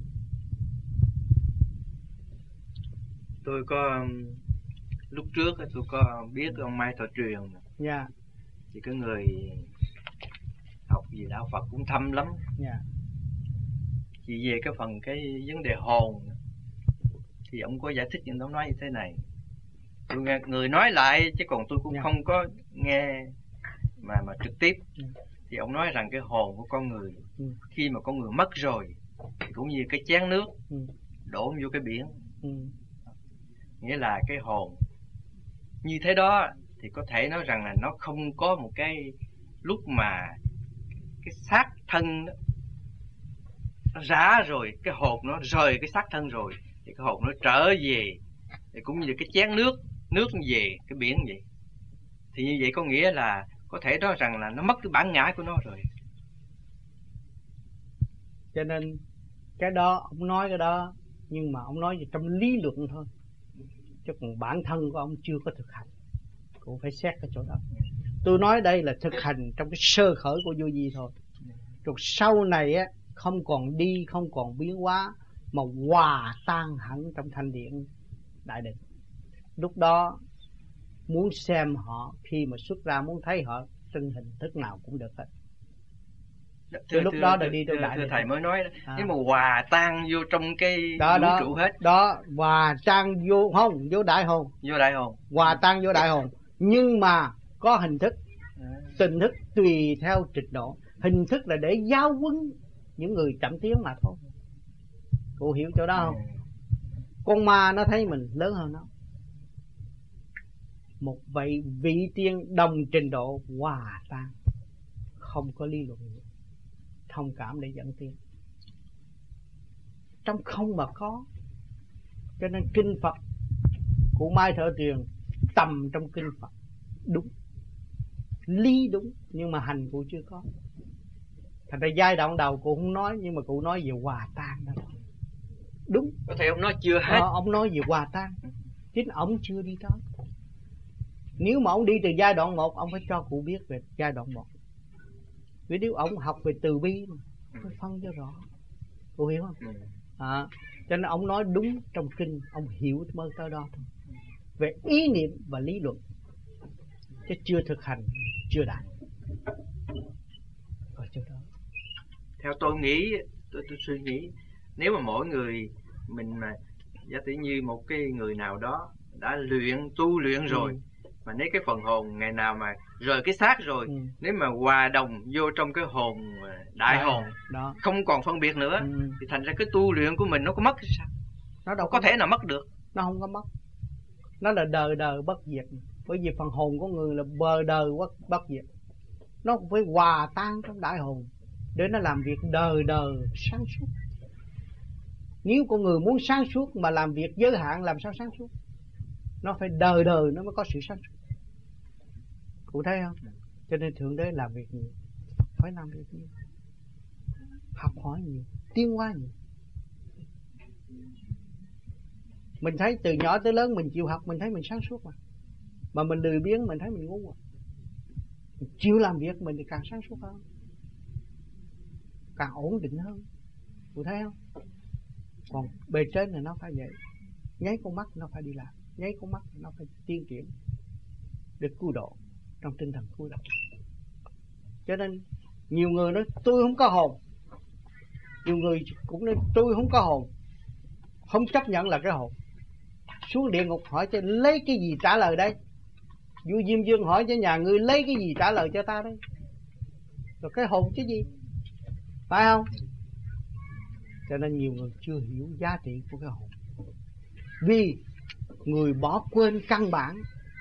Tôi có lúc trước tôi có biết ông Mai Thọ Truyền. Dạ. Yeah. Thì cái người học gì đạo Phật cũng thâm lắm. Dạ. Yeah. Chỉ về cái phần cái vấn đề hồn thì ông có giải thích, nhưng ông nói như thế này. Tôi nghe người nói lại chứ còn tôi cũng yeah. không có nghe mà mà trực tiếp. Yeah. Thì ông nói rằng cái hồn của con người yeah. khi mà con người mất rồi thì cũng như cái chén nước yeah. đổ vô cái biển. Yeah. Nghĩa là cái hồn như thế đó thì có thể nói rằng là nó không có một cái lúc mà cái xác thân đó rã rồi, cái hồn nó rời cái xác thân rồi, thì cái hồn nó trở về, thì cũng như cái chén nước, nước về cái biển vậy. Thì như vậy có nghĩa là có thể nói rằng là nó mất cái bản ngã của nó rồi. Cho nên cái đó ông nói cái đó, nhưng mà ông nói về trong lý luận thôi, chứ còn bản thân của ông chưa có thực hành, cũng phải xét cái chỗ đó. Tôi nói đây là thực hành trong cái sơ khởi của vô vi thôi. Rồi sau này á, không còn đi, không còn biến hóa, mà hòa tan hẳn trong thanh điện đại định. Lúc đó muốn xem họ, khi mà xuất ra muốn thấy họ trên hình thức nào cũng được hết. Từ lúc đó rồi đi trong đại định. Thầy mới nói à. Nếu mà hòa tan vô trong cái đó, vũ đó, trụ hết. Đó, hòa tan vô không, vô đại hồn. Vô đại hồn. Hòa tan vô đại hồn. Nhưng mà có hình thức, tình thức tùy theo trình độ. Hình thức là để giáo huấn những người chậm tiến mà thôi. Cô hiểu chỗ đó không? Con ma nó thấy mình lớn hơn nó. Một vị vị tiên đồng trình độ hòa tan, không có lý luận gì, thông cảm để dẫn tiến. Trong không mà có. Cho nên kinh Phật của Mai Thợ Truyền tầm trong kinh Phật đúng, lý đúng, nhưng mà hành cụ chưa có. Thành ra giai đoạn đầu cụ không nói, nhưng mà cụ nói về hòa tan đó. Đúng. Có thể ông nói chưa hết. Ờ, ông nói về hòa tan, chính ông chưa đi tới. Nếu mà ông đi từ giai đoạn một, ông phải cho cụ biết về giai đoạn một. Vì nếu ông học về từ bi mà, phải phân cho rõ. Cụ hiểu không? À, cho nên ông nói đúng trong kinh, ông hiểu mới tới đó thôi. Về ý niệm và lý luận, chứ chưa thực hành, chưa đạt. Ở chỗ đó. Theo tôi nghĩ, tôi, tôi suy nghĩ, nếu mà mỗi người mình mà giả tỷ như một cái người nào đó đã luyện, tu luyện rồi, ừ. mà nếu cái phần hồn ngày nào mà rời cái xác rồi, ừ. nếu mà hòa đồng vô trong cái hồn đại à, hồn đó. Không còn phân biệt nữa, ừ. thì thành ra cái tu luyện của mình nó có mất hay sao? Nó đâu có, có thể mất. Nào mất được. Nó không có mất. Nó là đời đời bất diệt. Bởi vì phần hồn của người là bờ đời bất, bất diệt. Nó cũng phải hòa tan trong đại hồn để nó làm việc đời đời sáng suốt. Nếu con người muốn sáng suốt mà làm việc giới hạn làm sao sáng suốt? Nó phải đời đời nó mới có sự sáng suốt. Cụ thấy không? Cho nên Thượng Đế làm việc nhiều, phải làm việc nhiều, học hỏi nhiều, tiến hóa nhiều. Mình thấy từ nhỏ tới lớn mình chịu học, mình thấy mình sáng suốt mà. Mà mình lười biếng mình thấy mình ngu à. Mình chịu làm việc mình thì càng sáng suốt hơn, càng ổn định hơn. Cụ thấy không? Còn bề trên là nó phải vậy. Nháy con mắt nó phải đi làm, nháy con mắt nó phải tiên triển để cứu độ, trong tinh thần cứu độ. Cho nên nhiều người nói tôi không có hồn, nhiều người cũng nói tôi không có hồn, không chấp nhận là cái hồn. Xuống địa ngục hỏi cho lấy cái gì trả lời đây? Vua Diêm Vương hỏi cho nhà ngươi lấy cái gì trả lời cho ta đây? Rồi cái hồn chứ gì, phải không? Cho nên nhiều người chưa hiểu giá trị của cái hồn, vì người bỏ quên căn bản.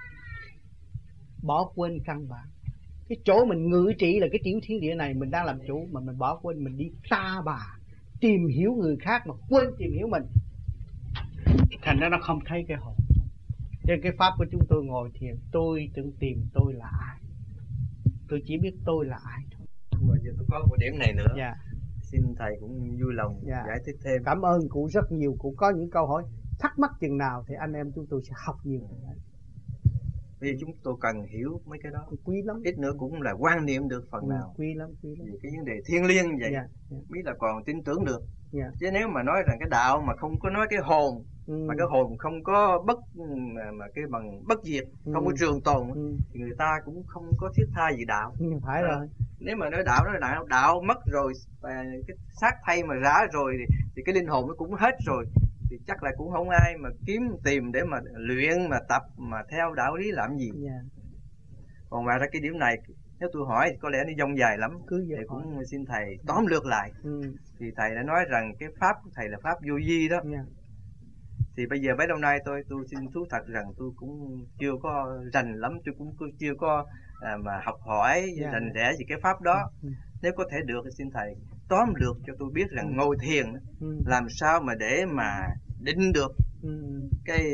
Bỏ quên căn bản. Cái chỗ mình ngự trị là cái tiểu thiên địa này mình đang làm chủ, mà mình bỏ quên, mình đi ta bà tìm hiểu người khác mà quên tìm hiểu mình, thành ra nó không thấy cái hồn. Trên cái pháp của chúng tôi ngồi thiền, tôi tự tìm tôi là ai, tôi chỉ biết tôi là ai thôi. Bây giờ tôi có một điểm này nữa, dạ. Xin thầy cũng vui lòng dạ. giải thích thêm. Cảm ơn cụ rất nhiều. Cụ có những câu hỏi thắc mắc chừng nào thì anh em chúng tôi sẽ học nhiều. Vì chúng tôi cần hiểu mấy cái đó, quý lắm. Ít nữa cũng là quan niệm được phần ừ, nào. Quý lắm, quý lắm. Vì cái vấn đề thiêng liêng vậy, yeah, yeah. biết là còn tin tưởng được. yeah. Chứ nếu mà nói rằng cái đạo mà không có nói cái hồn, ừ. mà cái hồn không có bất mà, mà cái bằng bất diệt, ừ. không có trường tồn, ừ. thì người ta cũng không có thiết tha gì đạo. ừ, Phải à, rồi. Nếu mà nói đạo, nói đạo, đạo mất rồi, cái xác thay mà rã rồi thì, thì cái linh hồn nó cũng hết rồi, thì chắc là cũng không ai mà kiếm tìm để mà luyện mà tập mà theo đạo lý làm gì. yeah. Còn ngoài ra cái điểm này nếu tôi hỏi thì có lẽ nó dông dài lắm, cứ thì cũng hỏi. Xin thầy tóm lược lại. ừ. Thì thầy đã nói rằng cái pháp của thầy là pháp vô vi đó. yeah. Thì bây giờ mấy lâu nay tôi tôi xin thú thật rằng tôi cũng chưa có rành lắm, tôi cũng chưa có à, mà học hỏi yeah. rành rẽ về cái pháp đó. ừ. Nếu có thể được thì xin thầy tóm lược cho tôi biết rằng ngồi thiền ừ. làm sao mà để mà định được ừ. cái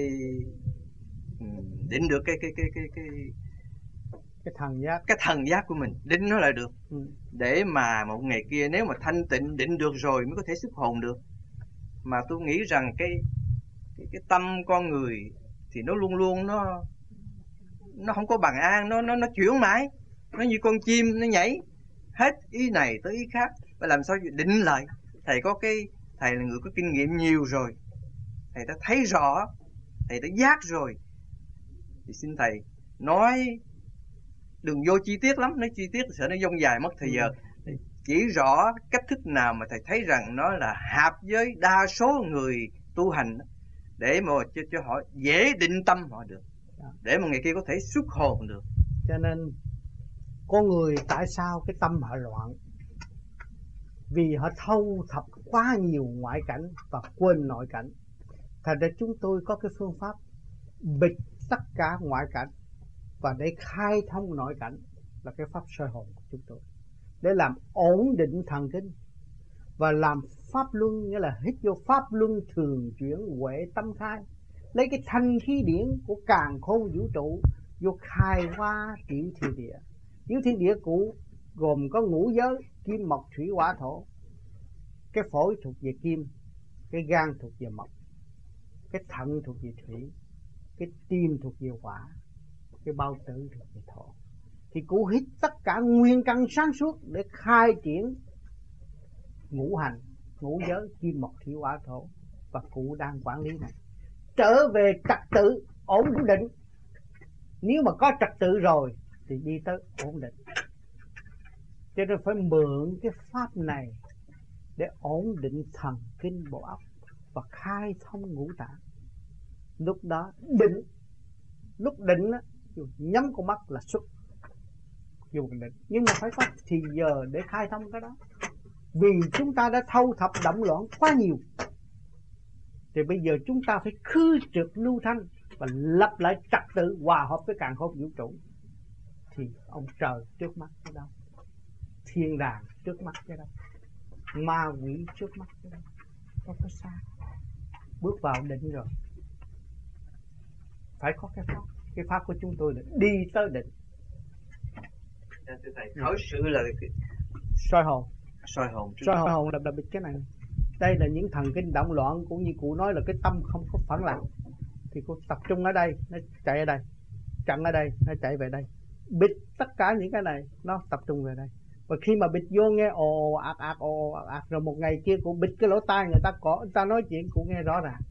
định được cái cái cái cái cái cái thần giác cái thần giác của mình, định nó lại được. ừ. Để mà một ngày kia nếu mà thanh tịnh định được rồi mới có thể xuất hồn được. Mà tôi nghĩ rằng cái cái, cái tâm con người thì nó luôn luôn nó nó không có bằng an, nó nó nó chuyển mãi, nó như con chim nó nhảy hết ý này tới ý khác, và làm sao định lại. Thầy có cái thầy là người có kinh nghiệm nhiều rồi, thầy đã thấy rõ, thầy đã giác rồi, thì xin thầy nói đừng vô chi tiết lắm, nói chi tiết sợ nó dông dài mất thời giờ. Chỉ rõ cách thức nào mà thầy thấy rằng nó là hợp với đa số người tu hành, để mà cho, cho họ dễ định tâm họ được, để mà người kia có thể xuất hồn được. Cho nên con người tại sao cái tâm họ loạn? Vì họ thâu thập quá nhiều ngoại cảnh và quên nội cảnh. Thành ra chúng tôi có cái phương pháp bịt tất cả ngoại cảnh và để khai thông nội cảnh, là cái pháp soi hồn của chúng tôi, để làm ổn định thần kinh và làm pháp luân, nghĩa là hít vô pháp luân thường chuyển huệ tâm khai, lấy cái thanh khí điển của càn khôn vũ trụ vô khai hóa tiểu thiên địa. Tiểu thiên địa cũ gồm có ngũ giới kim mộc thủy hỏa thổ. Cái phổi thuộc về kim, cái gan thuộc về mộc, cái thận thuộc về thủy, cái tim thuộc về hỏa, cái bao tử thuộc về thổ. Thì cụ hít tất cả nguyên căn sáng suốt để khai triển ngũ hành, ngũ giới kim mộc thủy hỏa thổ, và cụ đang quản lý này. Trở về trật tự ổn định. Nếu mà có trật tự rồi thì đi tới ổn định. Cho nên phải mượn cái pháp này để ổn định thần kinh bộ óc và khai thông ngũ tạng. Lúc đó định, lúc định á, nhắm con mắt là xuất, dùng định. Nhưng mà phải có thì giờ để khai thông cái đó. Vì chúng ta đã thâu thập động loạn quá nhiều, thì bây giờ chúng ta phải khư trượt lưu thanh và lập lại trật tự hòa hợp với càn khôn vũ trụ. Thì ông trời trước mắt cái đâu, thiên đàng trước mắt cái đâu, ma quỷ trước mắt cái đâu, không có xa. Bước vào định rồi phải có cái pháp. Cái pháp của chúng tôi là đi tới định. Thầy khởi sự là Soi hồn. Soi hồn. Soi hồn là đặc biệt cái này. Đây là những thần kinh động loạn, cũng như cụ nói là cái tâm không có phản lặng. Thì cô tập trung ở đây, nó chạy ở đây, chặn ở đây, nó chạy về đây. Bịt tất cả những cái này, nó tập trung về đây. Và khi mà bịt vô nghe ồ ạc ạc ồ ạc ạc, rồi một ngày kia cụ bịt cái lỗ tai người ta có, người ta nói chuyện cụ nghe rõ ràng.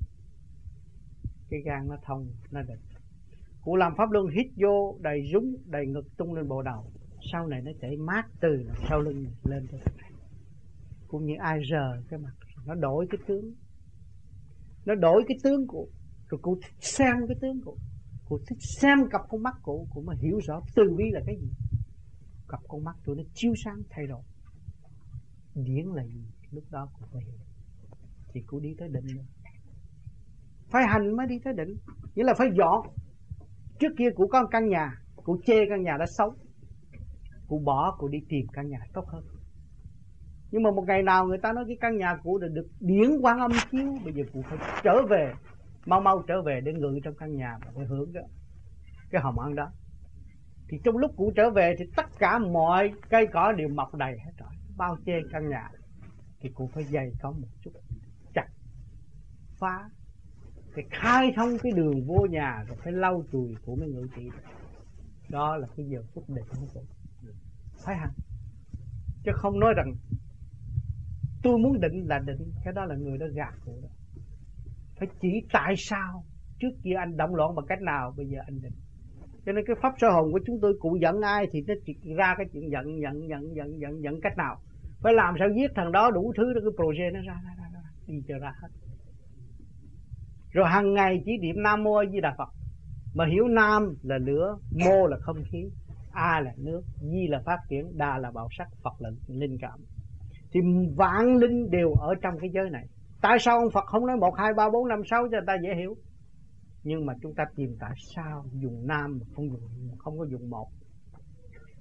Cái gan nó thông, nó định. Cụ làm pháp luân hít vô đầy rúng, đầy ngực tung lên bộ đầu. Sau này nó chảy mát từ sau lưng này lên tới này. Cũng như ai rờ cái mặt, nó đổi cái tướng, nó đổi cái tướng của, rồi cụ thích xem cái tướng của, cụ thích xem cặp con mắt của, cụ mới hiểu rõ từ bi là cái gì. Cặp con mắt tụi nó chiếu sáng thay đổi. Điển là gì? Lúc đó cụ phải hiểu. Thì cụ đi tới định nữa. Phải hành mới đi tới định. Nghĩa là phải dọn. Trước kia cụ có một căn nhà, cụ chê căn nhà đã xấu, cụ bỏ, cụ đi tìm căn nhà tốt hơn. Nhưng mà một ngày nào người ta nói cái căn nhà cụ đã được điển quang âm chiếu, bây giờ cụ phải trở về, mau mau trở về để ngự trong căn nhà và để hưởng cái, cái hồng ân đó. Thì trong lúc cụ trở về thì tất cả mọi cây cỏ đều mọc đầy hết rồi, bao che căn nhà. Thì cụ phải dày có một chút chặt phá để khai thông cái đường vô nhà, rồi phải lau chùi của mấy ngự trị. Đó là cái giờ phút định của cụ. Phải hành. Chứ không nói rằng tôi muốn định là định, cái đó là người đó gạt cụ đó. Phải chỉ tại sao trước kia anh động loạn bằng cách nào, bây giờ anh định. Cho nên cái pháp soi hồn của chúng tôi, cụ giận ai thì nó chỉ ra cái chuyện giận giận giận giận giận giận cách nào, phải làm sao giết thằng đó, đủ thứ đó, cái project nó ra ra ra, ra đi cho ra hết. Rồi hàng ngày chỉ niệm Nam Mô A Di Đà Phật, mà hiểu Nam là lửa, Mô là không khí, A là nước, Di là phát triển, Đà là bảo sắc, Phật là linh cảm. Thì vạn linh đều ở trong cái giới này. Tại sao ông Phật không nói một, hai, ba, bốn, năm, sáu cho người ta dễ hiểu? Nhưng mà chúng ta tìm tại sao dùng Nam mà không dùng, không có dùng một.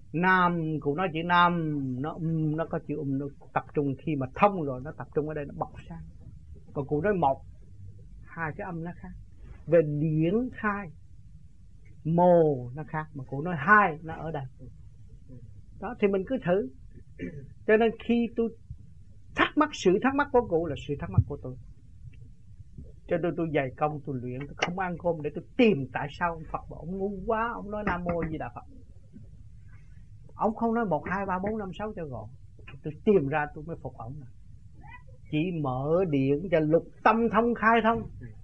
Nam, cụ nói chữ nam, nó um, nó có chữ um, nó tập trung, khi mà thông rồi nó tập trung ở đây, nó bọc sang. Còn cụ nói một, hai cái âm nó khác. Về điển khai, mồ nó khác, mà cụ nói hai nó ở đây. Đó thì mình cứ thử. Cho nên khi tôi thắc mắc, sự thắc mắc của cụ là sự thắc mắc của tôi. Cho nên tôi dày công, tôi luyện, tôi không ăn cơm để tôi tìm tại sao ông Phật bảo ông ngu quá, ông nói Nam Mô Di Đà Phật. Ông không nói một, hai, ba, bốn, năm, sáu cho gọn. Tôi tìm ra tôi mới phục ông. Chỉ mở điện cho lục tâm thông khai thông.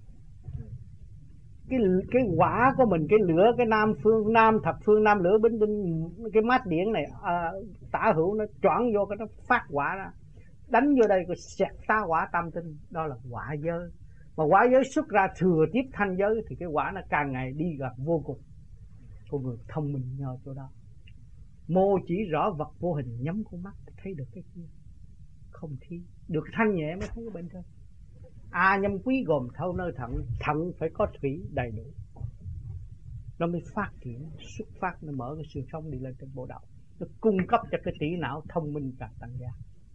Cái cái quả của mình, cái lửa, cái nam phương, nam thập phương, nam lửa bính bính, cái mát điển này, à, tả hữu nó choáng vô cái nó phát quả ra. Đánh vô đây có xẹt ta quả tam tinh, đó là quả giới. Mà quả giới xuất ra thừa tiếp thanh giới thì cái quả nó càng ngày đi gặp vô cùng. Con người thông minh nhờ chỗ đó. Mô chỉ rõ vật vô hình, nhắm con mắt thấy được cái kia. Không thi, được thanh nhẹ mới thấy ở bên trên. A nhâm quý gồm thâu nơi thận, thận phải có thủy đầy đủ, nó mới phát triển, xuất phát, nó mở cái xương sống đi lên trên bộ đầu, nó cung cấp cho cái tỷ não thông minh và tăng gia.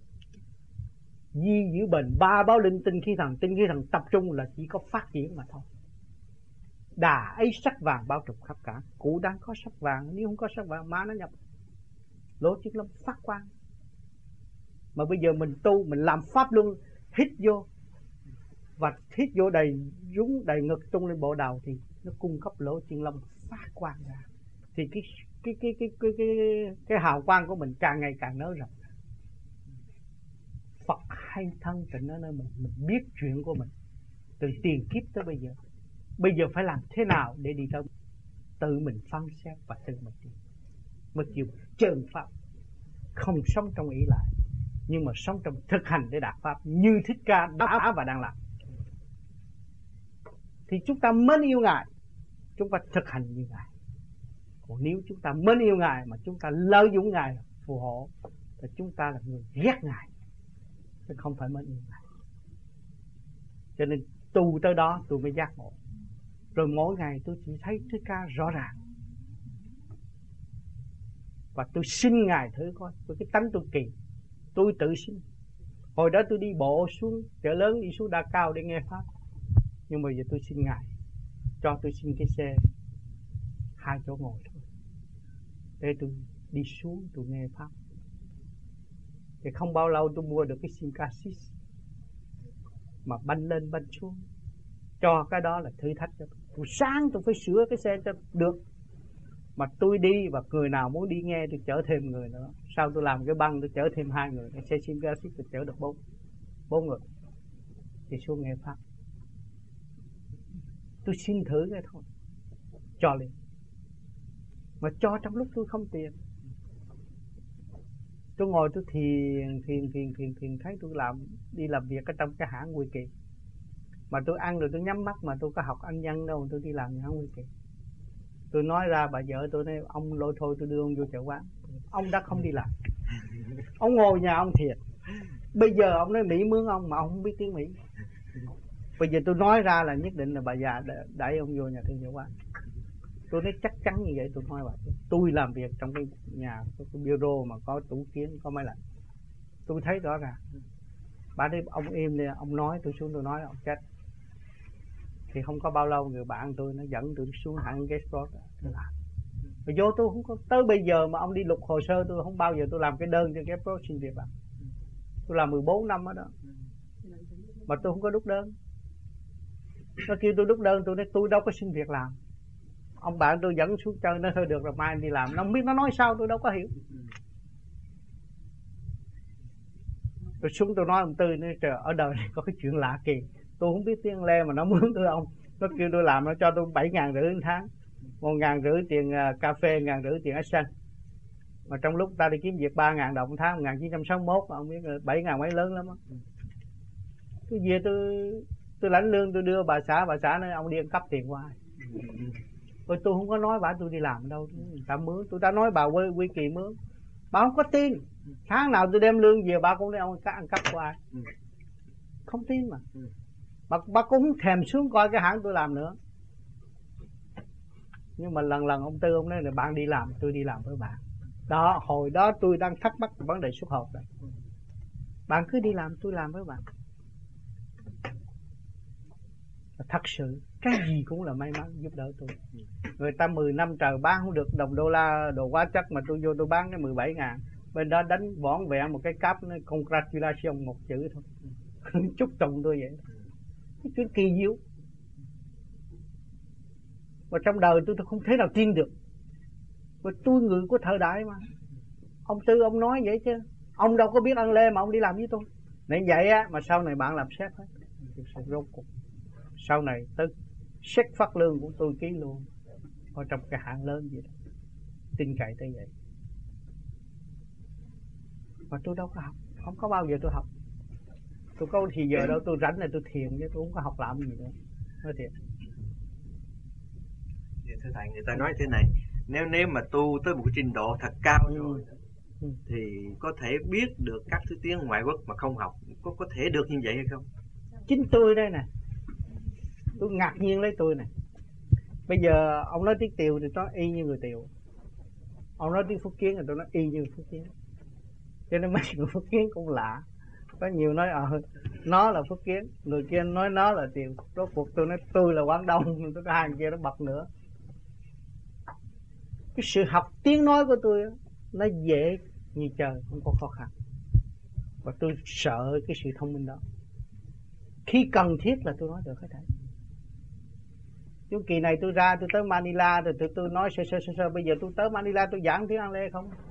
Di giữ bền, ba báo linh tinh khí thần, tinh khí thần tập trung là chỉ có phát triển mà thôi. Đà ấy sắc vàng bao trùm khắp cả. Cụ đang có sắc vàng, nếu không có sắc vàng má nó nhập lỗ chức lắm, phát quang. Mà bây giờ mình tu, mình làm pháp luân, hít vô và hít vô đầy rúng đầy ngực tung lên bộ đầu thì nó cung cấp lỗ chân lông phát quang ra. Thì cái cái cái cái cái cái cái hào quang của mình càng ngày càng nới rộng. Phật hay thân tình nó nơi mình, mình biết chuyện của mình từ tiền kiếp tới bây giờ. Bây giờ phải làm thế nào để đi tới, tự mình phân xét và tự mình đi. Mới chịu trơn pháp, không sống trong ý lại, nhưng mà sống trong thực hành để đạt pháp như Thích Ca đã và đang làm. Thì chúng ta mến yêu Ngài, chúng ta thực hành như Ngài. Còn nếu chúng ta mến yêu Ngài mà chúng ta lợi dụng Ngài phù hộ thì chúng ta là người ghét Ngài, chứ không phải mến yêu Ngài. Cho nên tu tới đó tôi mới giác ngộ. Rồi mỗi ngày tôi chỉ thấy Thích Ca rõ ràng. Và tôi xin Ngài thử coi, với cái tánh tôi kỳ, tôi tự xin. Hồi đó tôi đi bộ xuống chợ lớn, đi xuống Đa Cao để nghe pháp. Nhưng bây giờ tôi xin Ngài cho tôi xin cái xe hai chỗ ngồi thôi, để tôi đi xuống tôi nghe pháp. Thì không bao lâu tôi mua được cái Syncasis mà banh lên banh xuống. Cho cái đó là thử thách cho tôi. Tôi sáng tôi phải sửa cái xe cho được. Mà tôi đi và người nào muốn đi nghe tôi chở thêm người nữa. Sau tôi làm cái băng tôi chở thêm hai người. Cái xe Syncasis tôi chở được bốn bốn người. Thì xuống nghe pháp. Tôi xin thử cái thôi, cho liền. Mà cho trong lúc tôi không tiền. Tôi ngồi tôi thiền thiền thiền thiền thiền thấy tôi làm đi làm việc ở trong cái hãng Quy Kỳ. Mà tôi ăn rồi tôi nhắm mắt, mà tôi có học Anh Nhân đâu, tôi đi làm hãng Quy Kỳ. Tôi nói ra bà vợ tôi nói ông lôi thôi tôi đưa ông vô chợ quán. Ông đã không đi làm, ông ngồi nhà ông thiền. Bây giờ ông nói Mỹ mướn ông mà ông không biết tiếng Mỹ. Bây giờ tôi nói ra là nhất định là bà già đẩy ông vô nhà thương chợ quán. Tôi nói chắc chắn như vậy. Tôi nói bà tôi làm việc trong cái nhà, cái bureau mà có tủ kiến, có máy lạnh. Tôi thấy rõ ràng. Bà nói ông im đi, ông nói. Tôi xuống tôi nói ông chết. Thì không có bao lâu người bạn tôi nó dẫn tôi xuống hãng Gasport tôi làm. Rồi vô tôi không có, tới bây giờ mà ông đi lục hồ sơ tôi không bao giờ tôi làm cái đơn cho Gasport xin việc làm. Tôi làm mười bốn năm ở đó mà tôi không có đút đơn. Nó kêu tôi đút đơn, tôi nói tôi đâu có xin việc làm. Ông bạn tôi dẫn xuống chơi, nó thôi được rồi mai anh đi làm. Nó không biết nó nói sao tôi đâu có hiểu. Tôi xuống tôi nói ông Tư, nói trời ở đời này có cái chuyện lạ kỳ. Tôi không biết tiếng Le mà nó mướn tôi ông. Nó kêu tôi làm, nó cho tôi bảy ngàn rưỡi một tháng. Một ngàn rưỡi tiền cà phê, ngàn rưỡi tiền Action. Mà trong lúc ta đi kiếm việc ba ngàn đồng một tháng, một nghìn chín trăm sáu mươi mốt, ông biết bảy ngàn mấy lớn lắm á. Tôi về tôi tôi lãnh lương tôi đưa bà xã, bà xã nói ông đi ăn cắp tiền qua. Rồi tôi không có nói bà tôi đi làm đâu, người ta mướn, tôi đã nói bà Quy, Quy Kỳ mướn. Bà không có tin. Tháng nào tôi đem lương về bà cũng nói ông ăn cắp của ai. Không tin mà. Bà, bà cũng không thèm xuống coi cái hãng tôi làm nữa. Nhưng mà lần lần ông Tư ông nói là bạn đi làm, tôi đi làm với bạn. Đó, hồi đó tôi đang thắc mắc vấn đề xuất hồn đó. Bạn cứ đi làm, tôi làm với bạn. Thật sự cái gì cũng là may mắn giúp đỡ tôi. Người ta mười năm trời bán không được đồng đô la đồ hóa chất, mà tôi vô tôi bán cái mười bảy ngàn. Bên đó đánh vỏn vẹn một cái cáp nó congratulation một chữ thôi. Chúc tụng tôi vậy. Cái chuyện kỳ diệu. Và trong đời tôi, tôi không thể nào tin được. Và tôi người của thời đại mà. Ông Tư ông nói vậy chứ. Ông đâu có biết ăn lê mà ông đi làm với tôi. Nên vậy á, mà sau này bạn làm sếp hết. Rốt cuộc sau này tới xét phát lương của tôi ký luôn ở trong cái hãng lớn gì đó, tin cậy tới vậy. Mà tôi đâu có học, không có bao giờ tôi học. Tôi có thì giờ đâu, tôi rảnh này tôi thiền chứ tôi không có học làm gì nữa. Nói thiệt. Thưa thầy, người ta nói thế này, nếu nếu mà tu tới một trình độ thật cao rồi ừ. thì có thể biết được các thứ tiếng ngoại quốc mà không học, có có thể được như vậy hay không? Chính tôi đây nè, tôi ngạc nhiên lấy tôi nè. Bây giờ ông nói tiếng Tiều thì nó y như người Tiều, ông nói tiếng Phúc Kiến thì tôi nói y như Phúc Kiến. Cho nên mấy người Phúc Kiến cũng lạ. Có nhiều nói ờ nó là Phúc Kiến, người kia nói nó là Tiều. Rốt cuộc tôi nói tôi là Quảng Đông, tôi có hàng kia nó bật nữa. Cái sự học tiếng nói của tôi nó dễ như trời, không có khó khăn. Và tôi sợ cái sự thông minh đó. Khi cần thiết là tôi nói được hết thảy. Chu kỳ này tôi ra, tôi tới Manila rồi tôi, tôi nói sơ sơ sơ sơ. Bây giờ tôi tới Manila tôi giảng tiếng Anh lê không?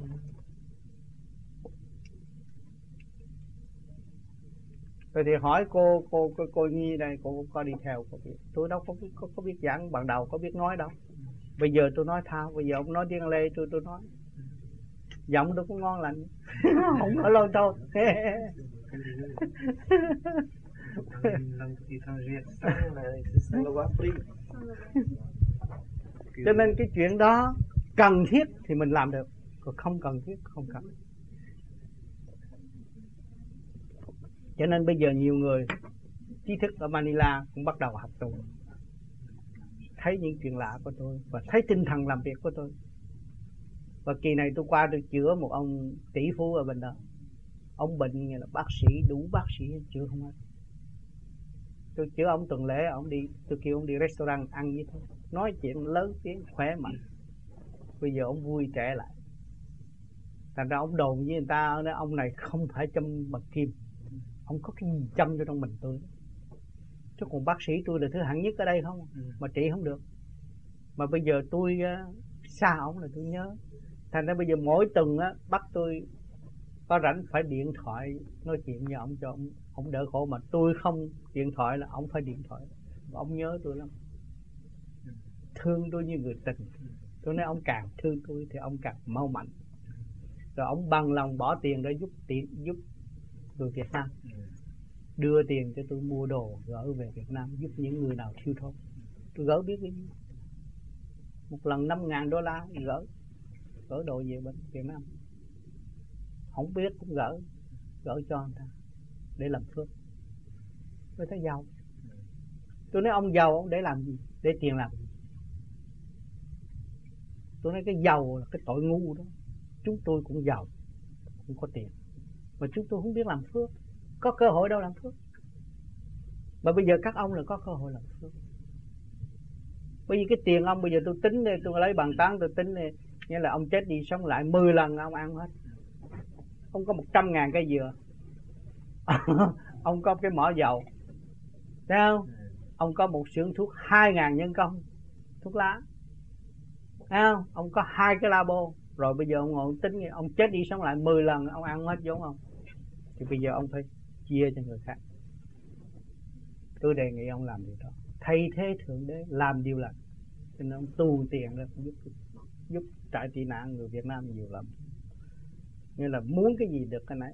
Rồi thì hỏi cô cô cô, cô Nhi đây, cô có đi theo cô biết. Tôi đâu có, có có biết giảng ban đầu, có biết nói đâu. Bây giờ tôi nói thao, bây giờ ông nói tiếng lê tôi tôi nói. Giọng tôi cũng ngon lành. Không có lôi thôi. Cho nên cái chuyện đó cần thiết thì mình làm được, còn không cần thiết không cần. Cho nên bây giờ nhiều người trí thức ở Manila cũng bắt đầu học tôi, thấy những chuyện lạ của tôi và thấy tinh thần làm việc của tôi. Và kỳ này tôi qua tôi chữa một ông tỷ phú ở bên đó. Ông bệnh như là bác sĩ, đủ bác sĩ chữa không hết. Tôi chữa ông tuần lễ, ông đi, tôi kêu ông đi restaurant ăn với thôi, nói chuyện lớn tiếng khỏe mạnh. Bây giờ ông vui trẻ lại. Thành ra ông đồn với người ta, ông này không phải châm bằng kim, ông có cái gì châm cho trong mình tôi. Chứ còn bác sĩ tôi là thứ hạng nhất ở đây không, mà trị không được. Mà bây giờ tôi xa ông là tôi nhớ. Thành ra bây giờ mỗi tuần á, bắt tôi có rảnh phải điện thoại nói chuyện với ông cho ông, ông đỡ khổ. Mà tôi không điện thoại là ông phải điện thoại. Ông nhớ tôi lắm, thương tôi như người tình. Tôi nói ông càng thương tôi thì ông càng mau mạnh. Rồi ông bằng lòng bỏ tiền để giúp tiền, giúp người Việt Nam, đưa tiền cho tôi mua đồ gửi về Việt Nam, giúp những người nào thiếu thốn. Tôi gửi biết cái gì, một lần năm ngàn đô la gửi gửi đồ về bên Việt Nam. Không biết cũng gửi gửi cho người ta để làm phước. Tôi thấy giàu. Tôi nói ông giàu ông để làm gì, để tiền làm gì? Tôi nói cái giàu là cái tội ngu đó. Chúng tôi cũng giàu, không có tiền, mà chúng tôi không biết làm phước. Có cơ hội đâu làm phước. Mà bây giờ các ông là có cơ hội làm phước. Bởi vì cái tiền ông bây giờ tôi tính đây, tôi lấy bằng tán tôi tính đây, như là ông chết đi sống lại mười lần ông ăn hết. Ông có một trăm ngàn cây dừa. Ông có cái mỏ dầu, thấy không? Ông có một xưởng thuốc hai ngàn nhân công thuốc lá, thấy không? Ông có hai cái labo. Rồi bây giờ ông ngồi tính, ông chết đi sống lại mười lần ông ăn hết vốn không? Thì bây giờ ông phải chia cho người khác. Tôi đề nghị ông làm điều đó, thay thế Thượng Đế làm điều lành. Cho nên ông tu tiền ra giúp giúp trại tị nạn người Việt Nam nhiều lắm. Nghĩa là muốn cái gì được cái nấy.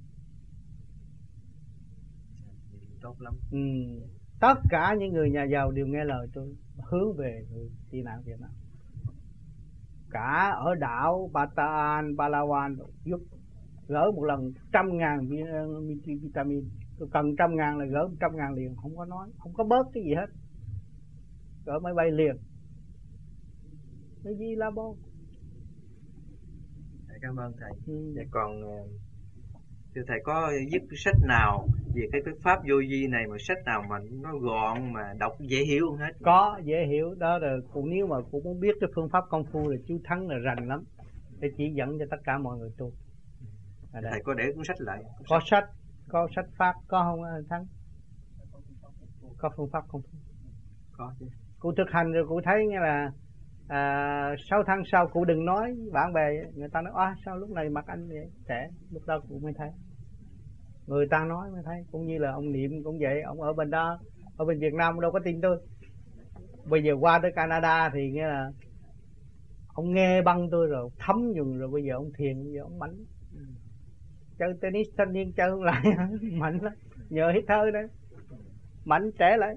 Tốt lắm. Ừ. Tất cả những người nhà giàu đều nghe lời tôi, hướng về người tị nạn Việt Nam. Cả ở đảo Bataan, Palawan giúp gỡ một lần trăm ngàn vitamin. Tôi cần trăm ngàn là gỡ một trăm ngàn liền, không có nói, không có bớt cái gì hết. Gỡ máy bay liền. Cái gì labo. Cảm ơn thầy. Ừ. Và còn thưa thầy có viết sách nào về cái cái pháp vô vi này, mà sách nào mà nó gọn mà đọc dễ hiểu hết? Có, dễ hiểu đó là cũng, nếu mà cũng muốn biết cái phương pháp công phu thì chú Thắng là rành lắm để chỉ dẫn cho tất cả mọi người tu. Thầy có để cuốn sách lại? Cuốn có sách. sách, có sách pháp có không Thắng? Có phương pháp công phu. Có chứ. Cụ thực hành rồi cụ thấy nghĩa là à, sáu tháng sau cụ đừng nói bạn bè, người ta nói à, sao lúc này mặt anh vậy trẻ, lúc đó cụ mới thấy, người ta nói mới thấy. Cũng như là ông Niệm cũng vậy, ông ở bên đó, ở bên Việt Nam đâu có tin tôi, bây giờ qua tới Canada thì nghĩa là ông nghe băng tôi rồi thấm nhuần rồi, bây giờ ông thiền, bây giờ ông mạnh, chơi tennis thanh niên chơi không lại mạnh lắm, nhờ hít thở đấy mạnh trẻ lại.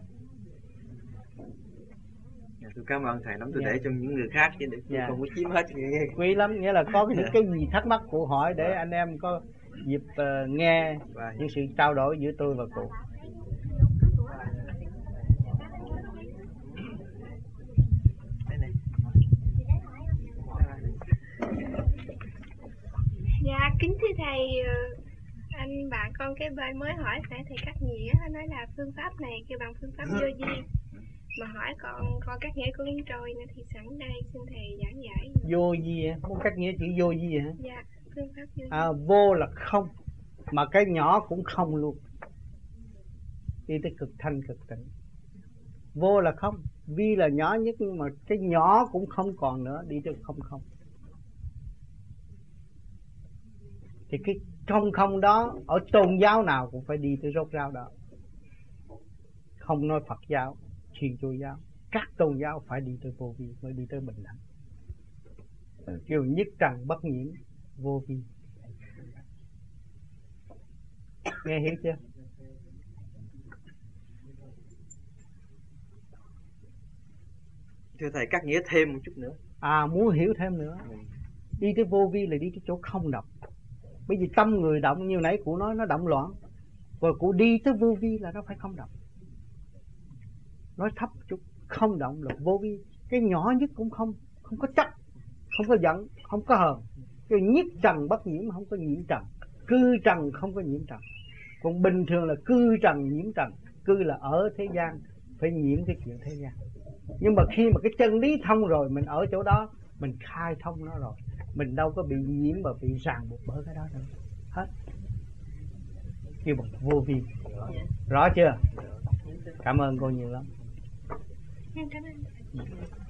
Tôi cảm ơn thầy lắm, tôi Dạ. để cho những người khác chứ, để tôi Dạ. không có chiếm hết. Quý lắm, nghĩa là có những cái gì thắc mắc cụ hỏi để anh em có dịp uh, nghe Và những sự trao đổi giữa tôi và cụ. Dạ, kính thưa thầy, anh bạn con cái bên mới hỏi phải thầy Cát Nghĩa, nói là phương pháp này kêu bằng phương pháp vô vi, mà hỏi còn con Cát Nghĩa cũng trôi nữa, thì sẵn đây xin thầy giảng giải. Vô vi hả? Có Cát Nghĩa chỉ vô vi hả? Dạ, phương pháp vô vi. À, vô là không, mà cái nhỏ cũng không luôn, đi tới cực thanh cực tịnh. Vô là không, vi là nhỏ nhất, nhưng mà cái nhỏ cũng không còn nữa, đi tới không không. Thì cái không không đó ở tôn giáo nào cũng phải đi tới rốt ráo đó. Không nói Phật giáo, Thiên Chúa giáo, các tôn giáo phải đi tới vô vi mới đi tới bình đẳng. Kêu nhất trần bất nhiễm, vô vi. Nghe hiểu chưa? thưa thầy Cát Nghĩa thêm một chút nữa. À, muốn hiểu thêm nữa, đi tới vô vi là đi tới chỗ không động. Bởi vì tâm người động, như nãy cụ nói nó động loạn, rồi cụ đi tới vô vi là nó phải không động. Nói thấp một chút, không động là vô vi. Cái nhỏ nhất cũng không, không có chấp, không có giận, không có hờn. Cái nhất trần bất nhiễm, không có nhiễm trần. Cư trần không có nhiễm trần. Còn bình thường là cư trần nhiễm trần. Cư là ở thế gian, phải nhiễm cái chuyện thế gian. Nhưng mà khi mà cái chân lý thông rồi, mình ở chỗ đó, mình khai thông nó rồi, mình đâu có bị nhiễm và bị ràng buộc bởi cái đó nữa. Hết. Kêu bằng vô vi. Rõ chưa? Cảm ơn cô nhiều lắm. Cảm ơn.